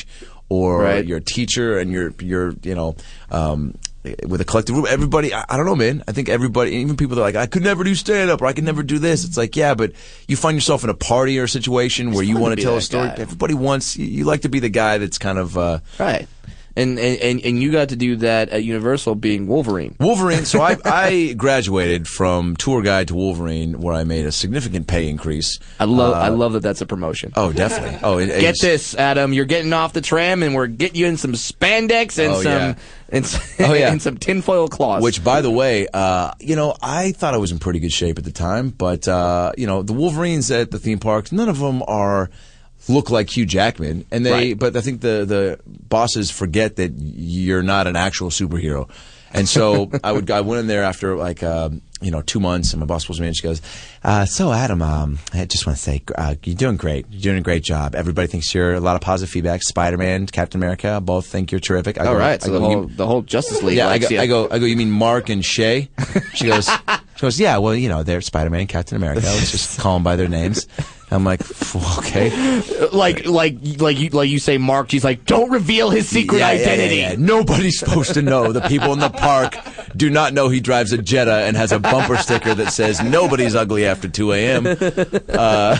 or Right. you're a teacher and you're you're you know. Um, with a collective group, everybody, I, I don't know, man. I think everybody, even people that are like, I could never do stand-up or I could never do this. It's like, yeah, but you find yourself in a party or a situation where you want to be tell a that story. guy. Everybody wants, you, you like to be the guy that's kind of, uh, Right. And, and and you got to do that at Universal being Wolverine. Wolverine. So I, I graduated from tour guide to Wolverine, where I made a significant pay increase. I love Uh, I love that that's a promotion. Oh, definitely. Oh, it, Get it's- this, Adam. You're getting off the tram, and we're getting you in some spandex and Oh, some yeah. and, s- Oh, yeah. and some tinfoil cloths. Which, by the way, uh, you know, I thought I was in pretty good shape at the time, but uh, you know, the Wolverines at the theme parks, none of them are look like Hugh Jackman, and they. Right. But I think the the bosses forget that you're not an actual superhero, and so I would I went in there after like um, you know two months, and my boss pulls me in. And she goes, uh, "So Adam, um, I just want to say uh, you're doing great. You're doing a great job. Everybody thinks you're a lot of positive feedback. Spider-Man, Captain America, both think you're terrific." I all go, right, I so go, the "You- whole the whole Justice League. yeah, I likes go, you. I go, I go, you mean Mark and Shay? She goes, she goes, yeah, well, you know, they're Spider-Man and Captain America. Let's just call them by their names. I'm like, okay. like like like you like you say, Mark. She's like, don't reveal his secret Yeah, yeah, yeah, identity. yeah. Nobody's supposed to know. The people in the park do not know he drives a Jetta and has a bumper sticker that says nobody's ugly after two a.m. Uh,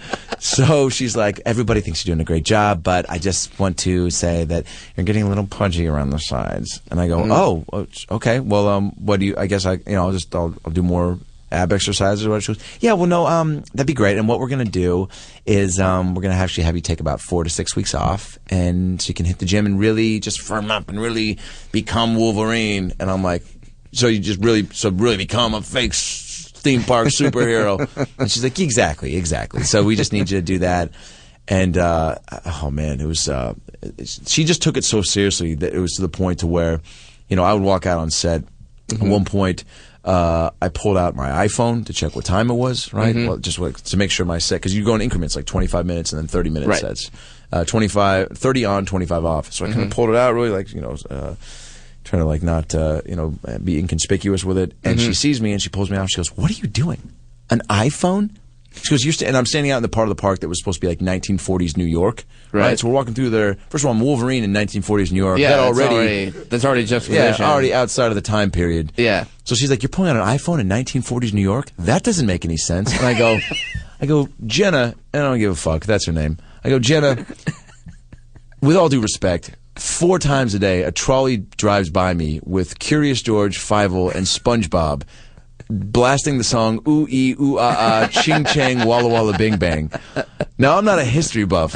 so she's like, everybody thinks you're doing a great job, but I just want to say that you're getting a little pudgy around the sides. And I go, oh, okay. Well, um, what do you? I guess I, you know, I'll just I'll, I'll do more ab exercises or what. She goes, yeah, well, no, um, that'd be great. And what we're gonna do is, um, we're gonna actually have you take about four to six weeks off, and so you can hit the gym and really just firm up and really become Wolverine. And I'm like, so you just really, so really become a fake s- theme park superhero? And she's like, exactly, exactly. So we just need you to do that. And uh, oh man, it was. Uh, she just took it so seriously that it was to the point to where, you know, I would walk out on set. Mm-hmm. At one point, uh, I pulled out my iPhone to check what time it was, right? Mm-hmm. Well, just what, to make sure my set, because you go in increments like twenty-five minutes and then thirty minute Right. sets, uh, twenty-five, thirty on, twenty-five off. So I kind of pulled it out, really like you know. Uh, Trying to like not uh, you know be inconspicuous with it, and Mm-hmm. she sees me and she pulls me out. She goes, "What are you doing? An iPhone?" She goes, "You're," st-, and I'm standing out in the part of the park that was supposed to be like nineteen forties New York, right? Right. So we're walking through there. First of all, I'm Wolverine in nineteen forties New York. Yeah, that that's already, already that's already yeah, juxtaposition. already outside of the time period. Yeah. So she's like, "You're pulling out an iPhone in nineteen forties New York? That doesn't make any sense." And I go, "I go, Jenna," and I don't give a fuck. That's her name. I go, "Jenna, with all due respect." Four times a day, a trolley drives by me with Curious George, Fievel, and SpongeBob blasting the song Ooh Ee Ooh Ah Ah Ching Chang Walla Walla Bing Bang. Now, I'm not a history buff,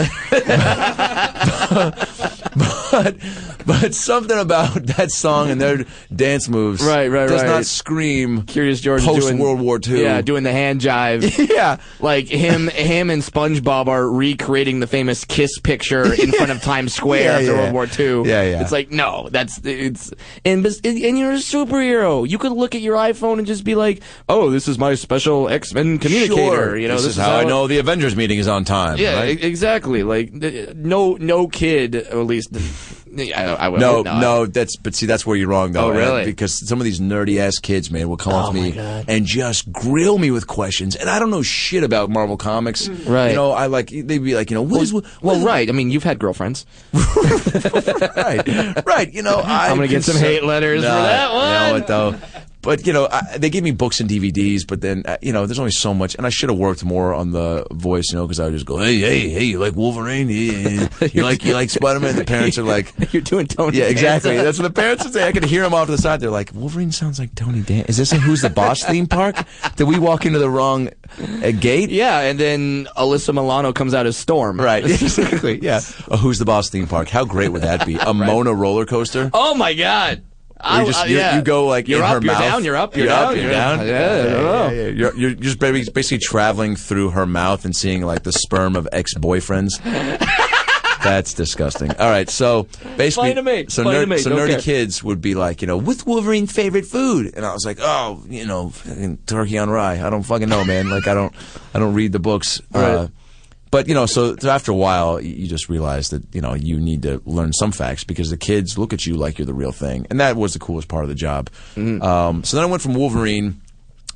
but but something about that song and their dance moves Right, right, does right. not scream Curious George post doing World War Two. Yeah, doing the hand jive. Yeah. Like him him and SpongeBob are recreating the famous kiss picture in front of Times Square Yeah, after yeah. World War Two. Yeah, yeah. It's like, no, that's it's and bes- and you're a superhero. You could look at your iPhone and just be like, "Oh, this is my special X-Men communicator." Sure. You know, this, is how I know the Avengers meeting is on time. Yeah, right? e- exactly. Like th- no no kid, or at least I, I would No, hope not. no, that's but see that's where you're wrong though. Oh, really? And Because some of these nerdy ass kids, man, will come up Oh, to my me God. and just grill me with questions, and I don't know shit about Marvel Comics. Right. You know, I like they'd be like, you know, what is what, Well, right. I mean, you've had girlfriends. right, right. You know, I I'm gonna get some hate letters No, for that You know one. what though? But you know, I, they give me books and D V Ds, but then uh, you know, there's only so much, and I should have worked more on the voice, you know, because I would just go, hey, hey, hey, you like Wolverine? Yeah. You like you like Spider-Man? The parents are like, You're doing Tony. yeah, exactly. Danza. That's what the parents would say. I could hear them off to the side. They're like, Wolverine sounds like Tony Dan. Is this a Who's the Boss theme park? Did we walk into the wrong uh, gate? Yeah, and then Alyssa Milano comes out as Storm. Right, exactly. Yeah. A Who's the Boss theme park. How great would that be? A Mona roller coaster? Oh my God. Where you just you, yeah. you go like you're in up, her you're mouth. down, you're up, you're, you're down, up, you're down. Yeah, I don't know. yeah, yeah. You're, you're just basically, basically traveling through her mouth and seeing like the sperm of ex-boyfriends. That's disgusting. All right, so basically, Fine to me. so, Fine ner- to me. so Don't nerdy care. kids would be like, you know, what's Wolverine's favorite food? And I was like, oh, you know, fucking turkey on rye. I don't fucking know, man. Like I don't, I don't read the books. Uh, Right. but you know, so, so after a while, you you just realize that you know you need to learn some facts because the kids look at you like you're the real thing, and that was the coolest part of the job. Mm-hmm. Um, so then I went from Wolverine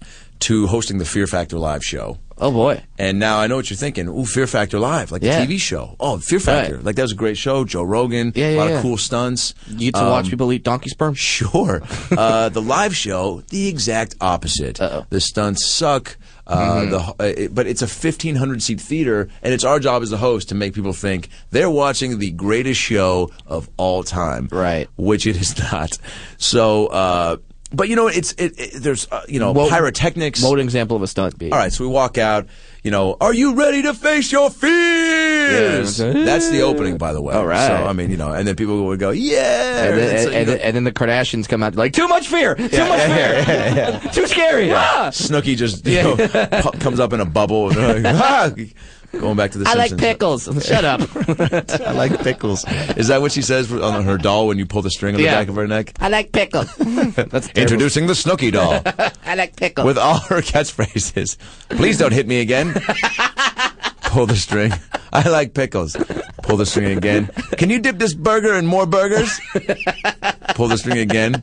to hosting the Fear Factor Live show. Oh boy! And now I know what you're thinking. Ooh, Fear Factor Live, like Yeah. the T V show. Oh, Fear Factor, Right. like that was a great show. Joe Rogan, Yeah, yeah, a lot yeah. of cool stunts. You get to watch Um, people eat donkey sperm. Sure. uh, the live show, the exact opposite. Uh-oh. The stunts suck. Uh, Mm-hmm. the uh, it, but it's a fifteen hundred seat theater, and it's our job as the host to make people think they're watching the greatest show of all time. Right. Which it is not. So, uh, but you know, it's it, it, there's uh, you know What- pyrotechnics. What would an example of a stunt be? All right, so we walk out. You know, are you ready to face your fears? Yeah. That's the opening, by the way. All right. So I mean, you know, and then people would go, yeah. And then, It's, and, you and, know, and then the Kardashians come out like, too much fear, too much fear, too scary. Ah! Snooki just you know, pu- comes up in a bubble. And they're like, ah! Going back to the I like Simpsons. pickles. Shut up. I like pickles. Is that what she says on her doll when you pull the string on the Yeah. back of her neck? I like pickles. That's terrible. Introducing the Snooki doll I like pickles. with all her catchphrases. Please don't hit me again. Pull the string. I like pickles. Pull the string again. Can you dip this burger in more burgers? Pull the string again.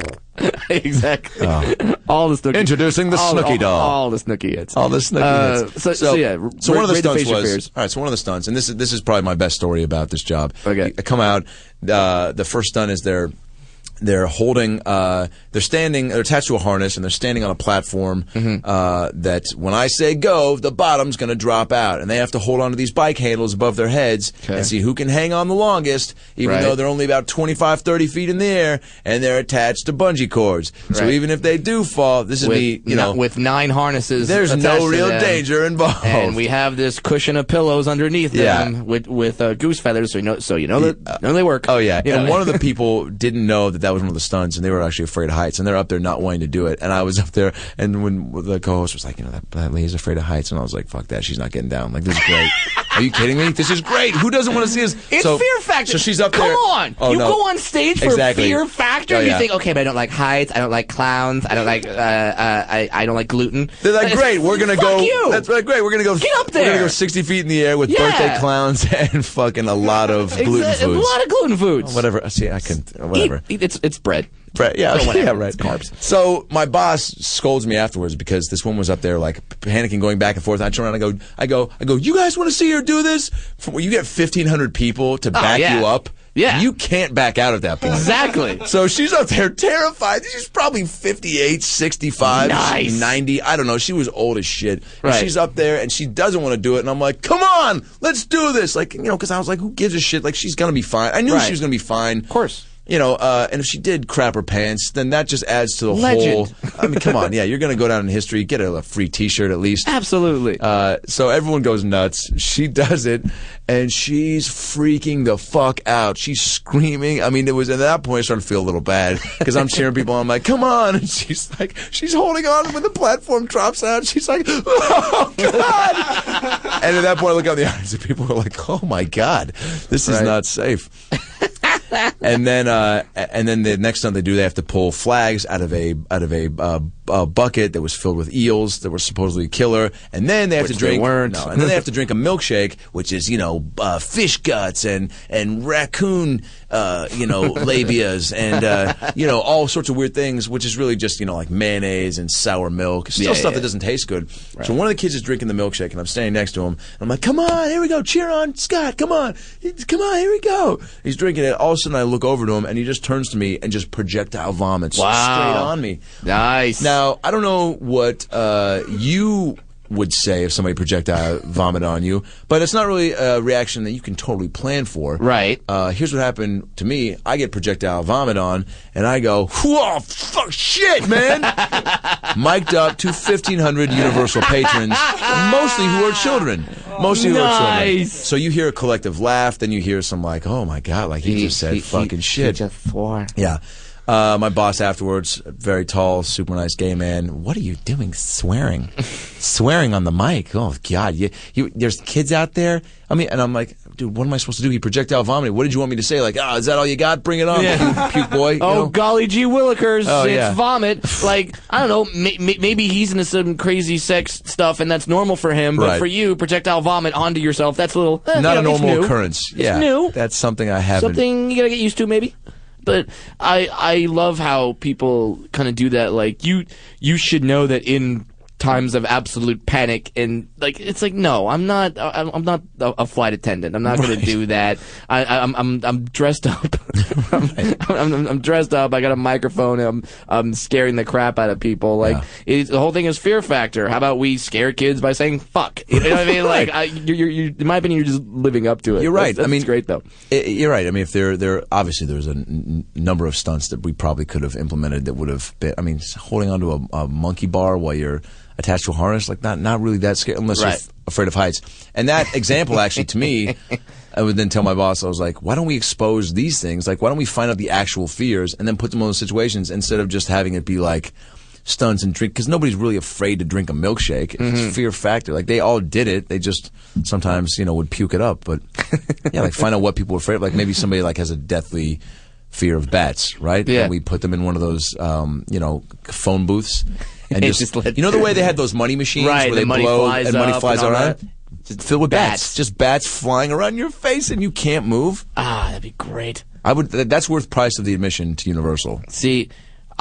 exactly. All the Snooki. Oh. Introducing the all, Snooki all, doll. All the Snooki hits. All the Snooki Uh, hits. so- so yeah, so one of the ready to stunts face your was fears. all right. So one of the stunts, and this is this is probably my best story about this job. Okay. I come out. Uh, the first stunt is they're they're holding. Uh, they're standing. They're attached to a harness, and they're standing on a platform. Mm-hmm. Uh, that when I say go, the bottom's going to drop out, and they have to hold onto these bike handles above their heads Okay. and see who can hang on the longest, even Right. though they're only about twenty-five, thirty feet in the air, and they're attached to bungee cords. So Right. even if they do fall, this is with, me. You know, n- with nine harnesses. there's attached no to real them. danger involved. And we have this cushion of pillows underneath Yeah. them with with uh, goose feathers, so you know, so you know that know they work. Oh yeah, You and know. one of the people didn't know that that was one of the stunts, and they were actually afraid of heights, and they're up there not wanting to do it. And I was up there, and when the co-host was like, you know, that, that lady's afraid of heights, and I was like, fuck that, she's not getting down. Like, this is great. Are you kidding me? This is great. Who doesn't want to see us? It's so, Fear Factor. So she's up Come there. on. Oh, you no. go on stage for Exactly. Fear Factor. Oh, You yeah. think, okay, but I don't like heights. I don't like clowns. I don't like. Uh, uh, I I don't like gluten. They're like, It's- great, we're gonna fuck go. You. That's right, great. We're gonna go. Get up We're gonna there. go sixty feet in the air with Yeah. birthday clowns and fucking a lot of gluten Exa- foods. A lot of gluten foods. Whatever. See, I can. Whatever. Eat, eat, it's it's bread. Right, yeah, Oh, whatever. yeah, right. It's carbs. So my boss scolds me afterwards because this woman was up there like panicking, going back and forth. I turn around, I go, I go, I go. You guys want to see her do this? From where you get fifteen hundred people to back Oh, yeah. you up, Yeah. you can't back out at that point. Exactly. So she's up there terrified. She's probably fifty-eight, sixty-five, Nice. ninety. I don't know. She was old as shit. And Right. she's up there and she doesn't want to do it. And I'm like, come on, let's do this. Like, you know, because I was like, who gives a shit? Like, she's going to be fine. I knew Right. she was going to be fine. Of course. You know, uh, and if she did crap her pants, then that just adds to the Legend. whole. I mean, come on, yeah, you're going to go down in history. Get her a free T-shirt at least. Absolutely. Uh, so everyone goes nuts. She does it, and she's freaking the fuck out. She's screaming. I mean, it was at that point I started to feel a little bad because I'm cheering people on. I'm like, come on, and she's like, she's holding on when the platform drops out. She's like, oh god. And at that point, I look out in the audience, and people are like, oh my god, this is Right. not safe. And then, uh, and then the next time they do, they have to pull flags out of a out of a, uh, a bucket that was filled with eels that were supposedly killer, and then they have Which to they drink. weren't. No, and then they have to drink a milkshake, which is you know uh, fish guts and and raccoon, uh, you know labias and uh, you know all sorts of weird things, which is really just you know like mayonnaise and sour milk, still Yeah, stuff yeah. that doesn't taste good. So one of the kids is drinking the milkshake, and I'm standing next to him, and I'm like, "Come on, here we go, cheer on Scott, come on, come on, here we go." He's drinking it. All of a sudden, I look over to him, and he just turns to me and just projectile vomits Wow. straight on me. Nice. Now, I don't know what uh, you would say if somebody projectile vomit on you, but it's not really a reaction that you can totally plan for. Right. Uh, here's what happened to me. I get projectile vomit on, and I go, whoa, fuck, shit, man. Mic'd up to fifteen hundred Universal patrons, mostly who are children. Mostly who are children. Nice. So you hear a collective laugh, then you hear some like, oh my God, like he, just said he- fucking he- shit. He just swore. Yeah. Uh, my boss afterwards, a very tall, super nice gay man. What are you doing swearing? Swearing on the mic. Oh, God. You, you, there's kids out there. I mean, and I'm like, dude, what am I supposed to do? He projectile vomited. What did you want me to say? Like, ah, is that all you got? Bring it on, Yeah. puke, puke boy. You Oh, know? golly gee willikers, Oh, it's yeah. vomit. Like, I don't know, may, may, maybe he's into some crazy sex stuff and that's normal for him, but Right. for you, projectile vomit onto yourself, that's a little... eh, Not you a know, it's normal new. occurrence. It's yeah. new. That's something I haven't. Something you gotta get used to, maybe. But I I love how people kind of do that. Like, you you should know that in times of absolute panic, and like it's like no, I'm not. I'm, I'm not a, a flight attendant. I'm not going Right. to do that. I, I'm I'm I'm dressed up. I'm, I'm, I'm dressed up. I got a microphone. And I'm I'm scaring the crap out of people. Like Yeah. it's, the whole thing is fear factor. How about we scare kids by saying fuck? You know what I mean? Like I, you're, you're, you're, in my opinion, you're just living up to it. You're right. That's, that's I mean, great though. I- you're right. I mean, if there, there obviously there's a n- number of stunts that we probably could have implemented that would have been. I mean, holding onto a, a monkey bar while you're attached to a harness, like not not really that scary unless you're Right. f- afraid of heights. And that example, actually, to me, I would then tell my boss, I was like, why don't we expose these things? Like, why don't we find out the actual fears and then put them in those situations instead of just having it be like stunts and drink? Because nobody's really afraid to drink a milkshake. It's Mm-hmm. fear factor. Like they all did it. They just sometimes, you know, would puke it up. But yeah, like find out what people are afraid of. Like maybe somebody like has a deathly fear of bats, right? Yeah. And we put them in one of those, um, you know, phone booths. And just, Just let- you know the way they had those money machines Right, where the they money blow flies and money up flies and all around? that? Just Filled with bats. bats. Just bats flying around your face and you can't move. Ah, that'd be great. I would. th- That's worth price of the admission to Universal. See,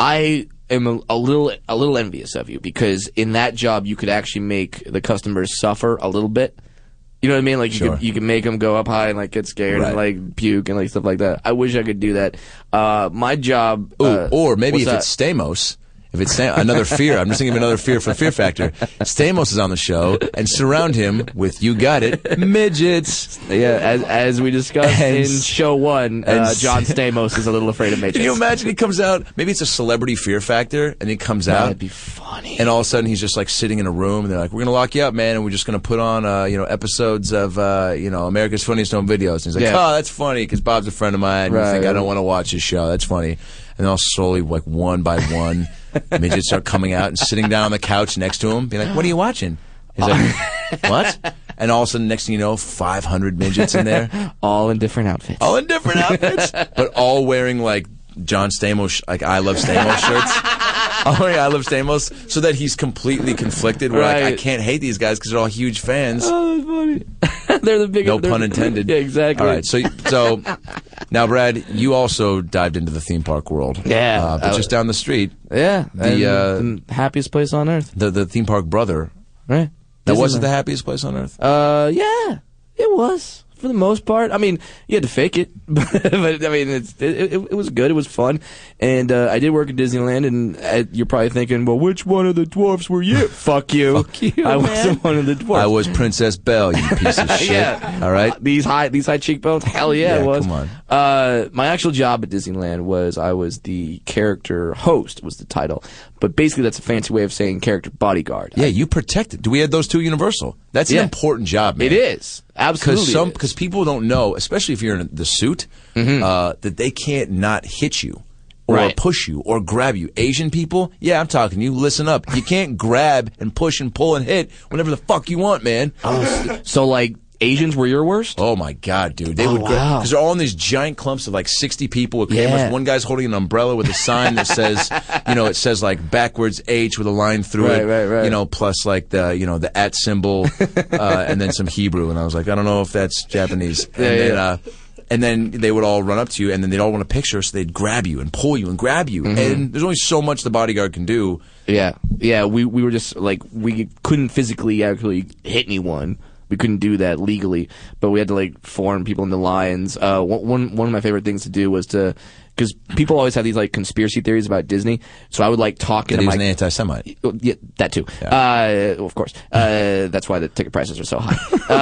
I am a, a little a little envious of you because in that job you could actually make the customers suffer a little bit. You know what I mean? Like you Sure. could you can make them go up high and like get scared Right. and like puke and like stuff like that. I wish I could do that. Uh, my job. Ooh, uh, or maybe what's if that? it's Stamos. If it's Stam- another fear, I'm just thinking of another fear for Fear Factor. Stamos is on the show and surround him with, you got it, midgets. Yeah, as as we discussed And in s- show one, and uh, s- John Stamos is a little afraid of midgets. Can you imagine he comes out, maybe it's a celebrity Fear Factor, and he comes out. That'd be funny. And all of a sudden, he's just like sitting in a room, and they're like, "We're gonna lock you up, man, and we're just gonna put on, uh, you know, episodes of, uh, you know, America's Funniest Home Videos." And he's like, Yeah. "Oh, that's funny because Bob's a friend of mine. Right, you think I right. don't want to watch his show? That's funny." And then I'll slowly, like one by one, midgets start coming out and sitting down on the couch next to him, being like, "What are you watching?" He's like, "What?" And all of a sudden, next thing you know, five hundred midgets in there, all in different outfits. all in different outfits, but all wearing like John Stamos, like I Love Stamos shirts. All wearing I Love Stamos, so that he's completely conflicted. Where like, I Right. can't hate these guys because they're all huge fans. Oh, that's funny. They're the biggest. No they're- pun intended. Yeah, exactly. All right, so so now, Brad, you also dived into the theme park world. Yeah. uh, but Uh, just down the street, Yeah, The, and uh, the happiest place on earth, the the theme park brother. right? That was it Disneyland. the happiest place on earth. Uh, yeah, it was for the most part. I mean, you had to fake it, but, but I mean, it's, it, it, it was good. It was fun, and uh, I did work at Disneyland. And uh, you're probably thinking, well, which one of the dwarfs were you? Fuck you! Fuck you, I man. wasn't one of the dwarfs. I was Princess Belle, you piece of shit. Yeah. All right. Uh, these high these high cheekbones, hell yeah, Yeah, it was. come on. Uh, my actual job at Disneyland was I was the character host was the title, but basically that's a fancy way of saying character bodyguard. Yeah, you protected. Do we have those two Universal? That's Yeah. an important job, man. It is absolutely Because some it is. because people don't know, especially if you're in the suit, uh, that they can't not hit you or Right. push you or grab you. Asian people, yeah, I'm talking to you. Listen up. You can't grab and push and pull and hit whenever the fuck you want, man. Oh, so like Asians were your worst? Oh my god, dude! They Oh, would wow. because they're all in these giant clumps of like sixty people with cameras. Yeah. One guy's holding an umbrella with a sign that says, you know, it says like backwards H with a line through Right, it. right, right. You know, plus like the you know the at symbol, uh, and then some Hebrew. And I was like, I don't know if that's Japanese. And Yeah, then, yeah. uh, and then they would all run up to you, and then they'd all want a picture, so they'd grab you and pull you and grab you. Mm-hmm. And there's only so much the bodyguard can do. Yeah, yeah. We we were just like we couldn't physically actually hit anyone. We couldn't do that legally, but we had to like form people into lines. Uh, one one one of my favorite things to do was to because people always have these like conspiracy theories about Disney. So I would like talk That into he was my an anti-Semite. Oh, yeah, that too. Uh, of course. Uh, that's why the ticket prices are so high.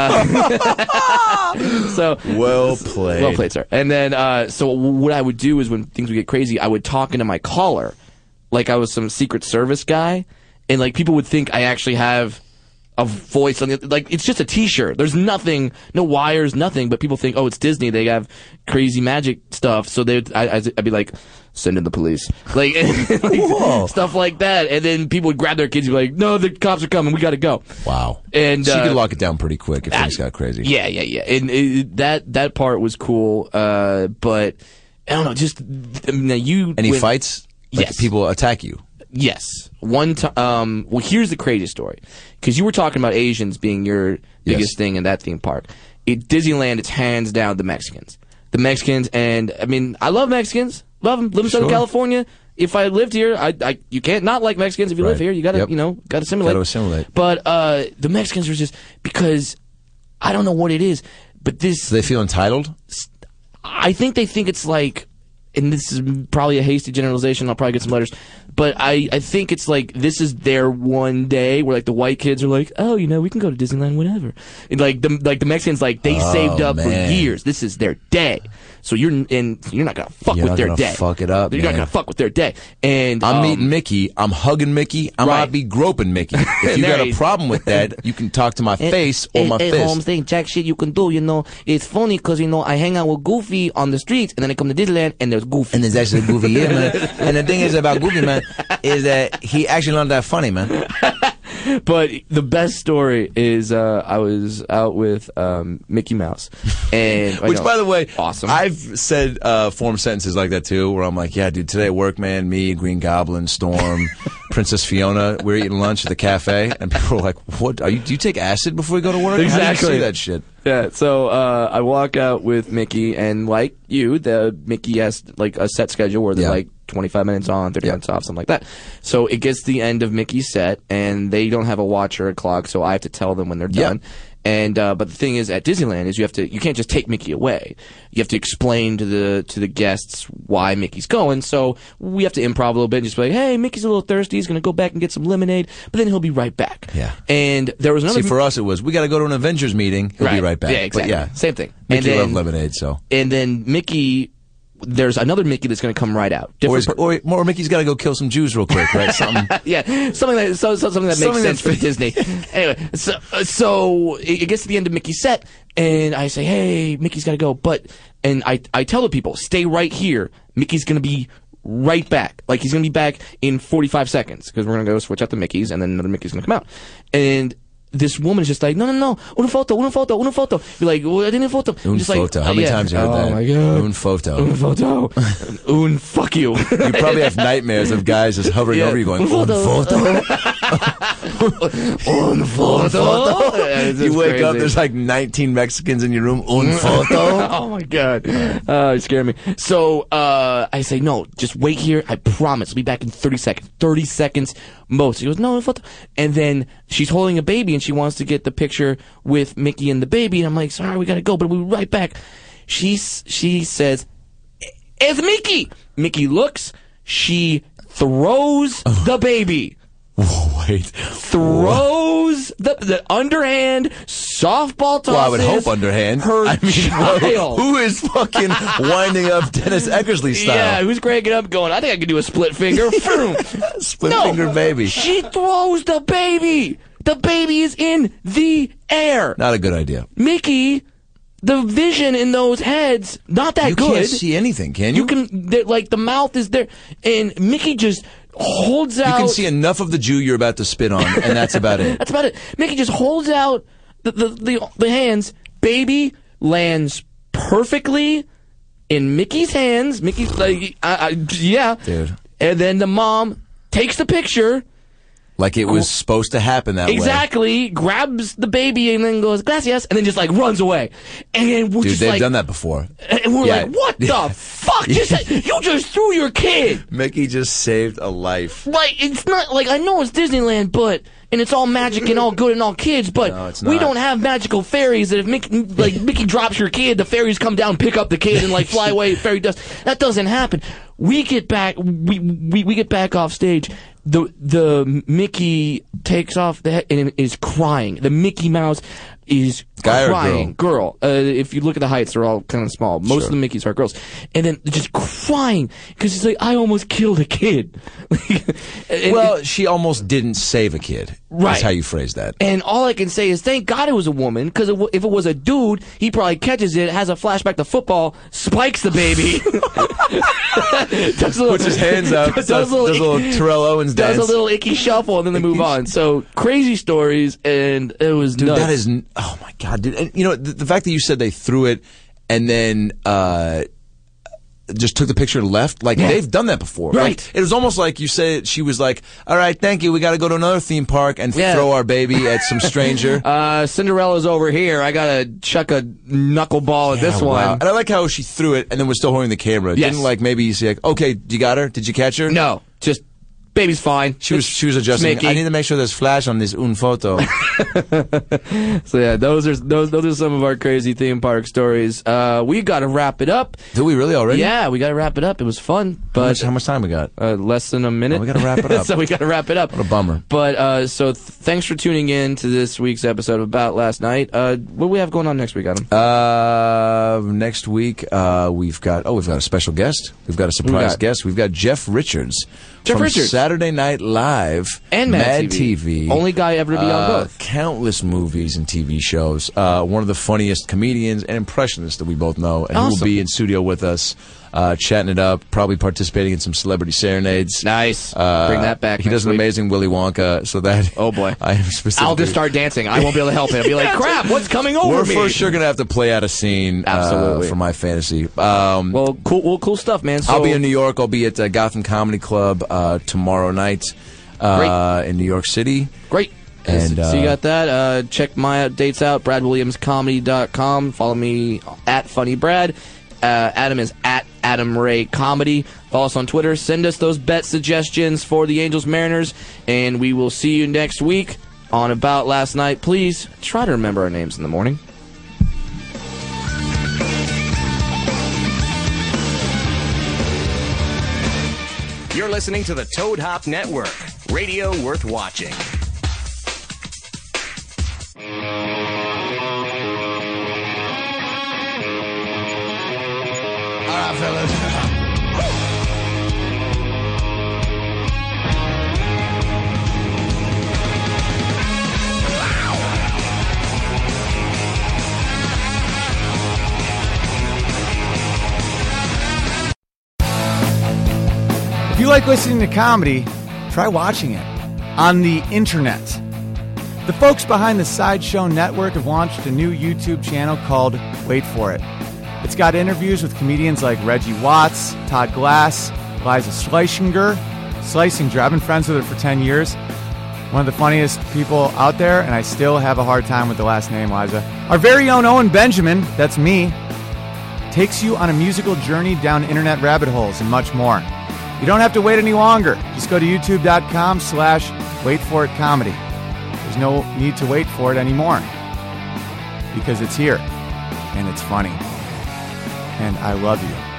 Uh, so Well played. well played, sir. And then, uh, so what I would do is when things would get crazy, I would talk into my caller, like I was some Secret Service guy, and like people would think I actually have a voice on the like. It's just a T-shirt. There's nothing, no wires, nothing. But people think, oh, it's Disney. They have crazy magic stuff. So they, I, I'd be like, send in the police, like, like stuff like that. And then people would grab their kids and be like, no, the cops are coming. We got to go. Wow. And so you uh, could lock it down pretty quick if Ah, things got crazy. Yeah, yeah, yeah. And it, that that part was cool. Uh, but I don't know. Just I mean, now you Any when- fights? Like Yes. people attack you. Yes. One time. Um, well, here's the crazy story. Because you were talking about Asians being your biggest Yes. thing in that theme park. At Disneyland, it's hands down the Mexicans. The Mexicans, and I mean, I love Mexicans. Love them. Live in Southern Sure. California. if I lived here, I, I you can't not like Mexicans if you Right. live here. You gotta, Yep. you know, gotta assimilate. Gotta assimilate. But uh, the Mexicans are just because I don't know what it is, but this Do they feel entitled? I think they think it's like, and this is probably a hasty generalization. I'll probably get some letters, but I, I think it's like this is their one day where like the white kids are like, oh, you know, we can go to Disneyland whenever. And like the like the Mexicans like they Oh, saved up man. for years. This is their day, so you're and you're not gonna fuck You're with not their gonna day. fuck it up, You're man. not gonna fuck with their day. And I'm um, meeting Mickey. I'm hugging Mickey. I'm Right. gonna be groping Mickey. If you There got he- a problem with that, you can talk to my face or my hey, fist. Holmes, there ain't jack shit you can do. You know, it's funny because you know I hang out with Goofy on the streets, and then I come to Disneyland, and there's Goofy. And there's actually Goofy here, man. And the thing is about Goofy, man, is that he actually not that funny, man. But the best story is uh, I was out with um, Mickey Mouse, and I Which, know, by the way, awesome. I've said uh, form sentences like that too, where I'm like, "Yeah, dude, today at work, man, me, Green Goblin, Storm, Princess Fiona, we're eating lunch at the cafe," and people are like, "What? Are you? Do you take acid before you go to work? How do you Exactly. see that shit?" Yeah, so uh, I walk out with Mickey, and like you, the Mickey has like a set schedule where they're Yeah. like twenty-five minutes on, thirty Yeah. minutes off, something like that. So it gets to the end of Mickey's set, and they don't have a watch or a clock, so I have to tell them when they're Yeah. done. And uh, but the thing is, at Disneyland, is you have to you can't just take Mickey away. You have to explain to the to the guests why Mickey's going. So we have to improv a little bit and just be like, hey, Mickey's a little thirsty. He's gonna go back and get some lemonade, but then he'll be right back. Yeah. And there was another See, for us, it was we got to go to an Avengers meeting. He'll be right back. Yeah, exactly. But yeah, Same thing. Mickey and loved then, lemonade, so. and then Mickey, there's another Mickey that's going to come right out. Or, Different he's, per- or, or Mickey's got to go kill some Jews real quick, right? Something. yeah, something that so, so, something that makes Something sense for that's- Disney. Anyway, so uh, so it it gets to the end of Mickey's set, and I say, "Hey, Mickey's got to go," but and I I tell the people, "Stay right here. Mickey's going to be right back. Like he's going to be back in forty-five seconds because we're going to go switch out the Mickeys, and then another Mickey's going to come out." And this woman is just like, no, no, no, una foto, una foto, una foto. Be like, well, I didn't foto. I'm Un just like, photo. How uh, many yeah. times you heard oh that? my god. Un photo. Un photo. Un fuck you. You probably have nightmares of guys just hovering Yeah. over you going, Un "Un photo." photo." Un photo. Yeah, it's You just wake up, crazy. there's like nineteen Mexicans in your room. Un photo. Oh my god. Uh, it scared me. So, uh, I say, no, just wait here. I promise. I'll be back in thirty seconds. thirty seconds most. She goes, no, photo. And then she's holding a baby and she wants to get the picture with Mickey and the baby. And I'm like, sorry, we gotta go, but we'll be right back. She, she says, it's Mickey. Mickey looks. She throws the baby. Wait. Throws the, the underhand softball tosses. Well, I would hope underhand. Her I mean, child. who is fucking winding up Dennis Eckersley style? Yeah, who's cranking up going, I think I could do a split finger. Vroom. Split No. finger baby. She throws the baby. The baby is in the air. Not a good idea. Mickey, the vision in those heads, not that You good. can't see anything, can you? You can, they're- like, the mouth is there, and Mickey just holds You out. can see enough of the Jew you're about to spit on, and that's about it. That's about it. Mickey just holds out the, the, the, the hands. Baby lands perfectly in Mickey's hands. Mickey's like, I, I, yeah. Dude. And then the mom takes the picture. Like it was supposed to happen that way. Exactly. Grabs the baby and then goes, gracias. And then just like runs away. And then we're Dude, just they've like, done that before. and we're Yeah. like, what the fuck? Just, you just threw your kid. Mickey just saved a life. Like, it's not like, I know it's Disneyland, but, and it's all magic and all good and all kids, but No, it's we not. don't have magical fairies that if Mickey, like, Mickey drops your kid, the fairies come down, pick up the kid, and like fly away, fairy dust. That doesn't happen. We get back, we, we, we get back off stage. The, the Mickey takes off the head and is crying. The Mickey Mouse is Guy or crying. Girl. Uh, if you look at the heights, they're all kind of small. Most Sure. of the Mickeys are girls. And then just crying because she's like, I almost killed a kid. And- Well, she almost didn't save a kid. Right. That's how you phrase that. And all I can say is thank God it was a woman, because if it was a dude, he probably catches it, has a flashback to football, spikes the baby, does a little, Puts his hands up, does, does a little Terrell Owens does dance. a little icky shuffle, and then they move on. So crazy stories, and it was Dude, nuts. that is, n- oh my God, dude. And you know, the, the fact that you said they threw it and then, uh, just took the picture and left. Like, Yeah. they've done that before. Right. Like, it was almost like you said, she was like, all right, thank you. We got to go to another theme park and Yeah. throw our baby at some stranger. Uh, Cinderella's over here. I gotta chuck a knuckleball at this Yeah, wow. one. And I like how she threw it and then was still holding the camera. It Yes. Didn't like maybe you say, like, okay, you got her? Did you catch her? No, just baby's fine. She was she was adjusting. Smicky. I need to make sure there's flash on this un photo. So yeah, those are those those are some of our crazy theme park stories. Uh, we got to wrap it up. Do we really already? Yeah, we got to wrap it up. It was fun, How but much, how much time we got? uh, less than a minute. Oh, we gotta wrap it up. So we got to wrap it up. What a bummer. But uh, so th- thanks for tuning in to this week's episode of About Last Night. Uh, what do we have going on next week, Adam? Uh, next week uh, we've got oh we've got a special guest. We've got a surprise got? guest. We've got Jeff Richards. Jeff from Richards. Saturday Night Live And Mad, T V. Only guy ever to be on Uh, both. Countless movies and T V shows. Uh, one of the funniest comedians and impressionists that we both know, and he will Awesome. be in studio with us, uh, chatting it up. Probably participating in some celebrity serenades. Nice. Uh, Bring that back. He next does an week. amazing Willy Wonka. So that Oh, boy. I am specifically. I'll just start dancing. I won't be able to help it. I'll be like, crap, what's coming over We're me? for sure gonna have to play out a scene. Absolutely. uh, for my fantasy. Um, Well, cool, well, cool stuff, man. So, I'll be in New York. I'll be at uh, Gotham Comedy Club uh, tomorrow night uh, in New York City. Great. And, so you uh, got that. Uh, check my dates out, brad williams comedy dot com. Follow me at Funny Brad. Uh, Adam is at Adam Ray Comedy. Follow us on Twitter. Send us those bet suggestions for the Angels Mariners. And we will see you next week on About Last Night. Please try to remember our names in the morning. You're listening to the Toad Hop Network, radio worth watching. All right, fellas. If you like listening to comedy, try watching it on the internet. The folks behind the Sideshow Network have launched a new YouTube channel called Wait For It. It's got interviews with comedians like Reggie Watts, Todd Glass, Liza Schlesinger. Schlesinger, I've been friends with her for ten years. One of the funniest people out there, and I still have a hard time with the last name, Liza. Our very own Owen Benjamin, that's me, takes you on a musical journey down internet rabbit holes and much more. You don't have to wait any longer. Just go to youtube.com slash wait for it comedy. There's no need to wait for it anymore because it's here and it's funny. And I love you.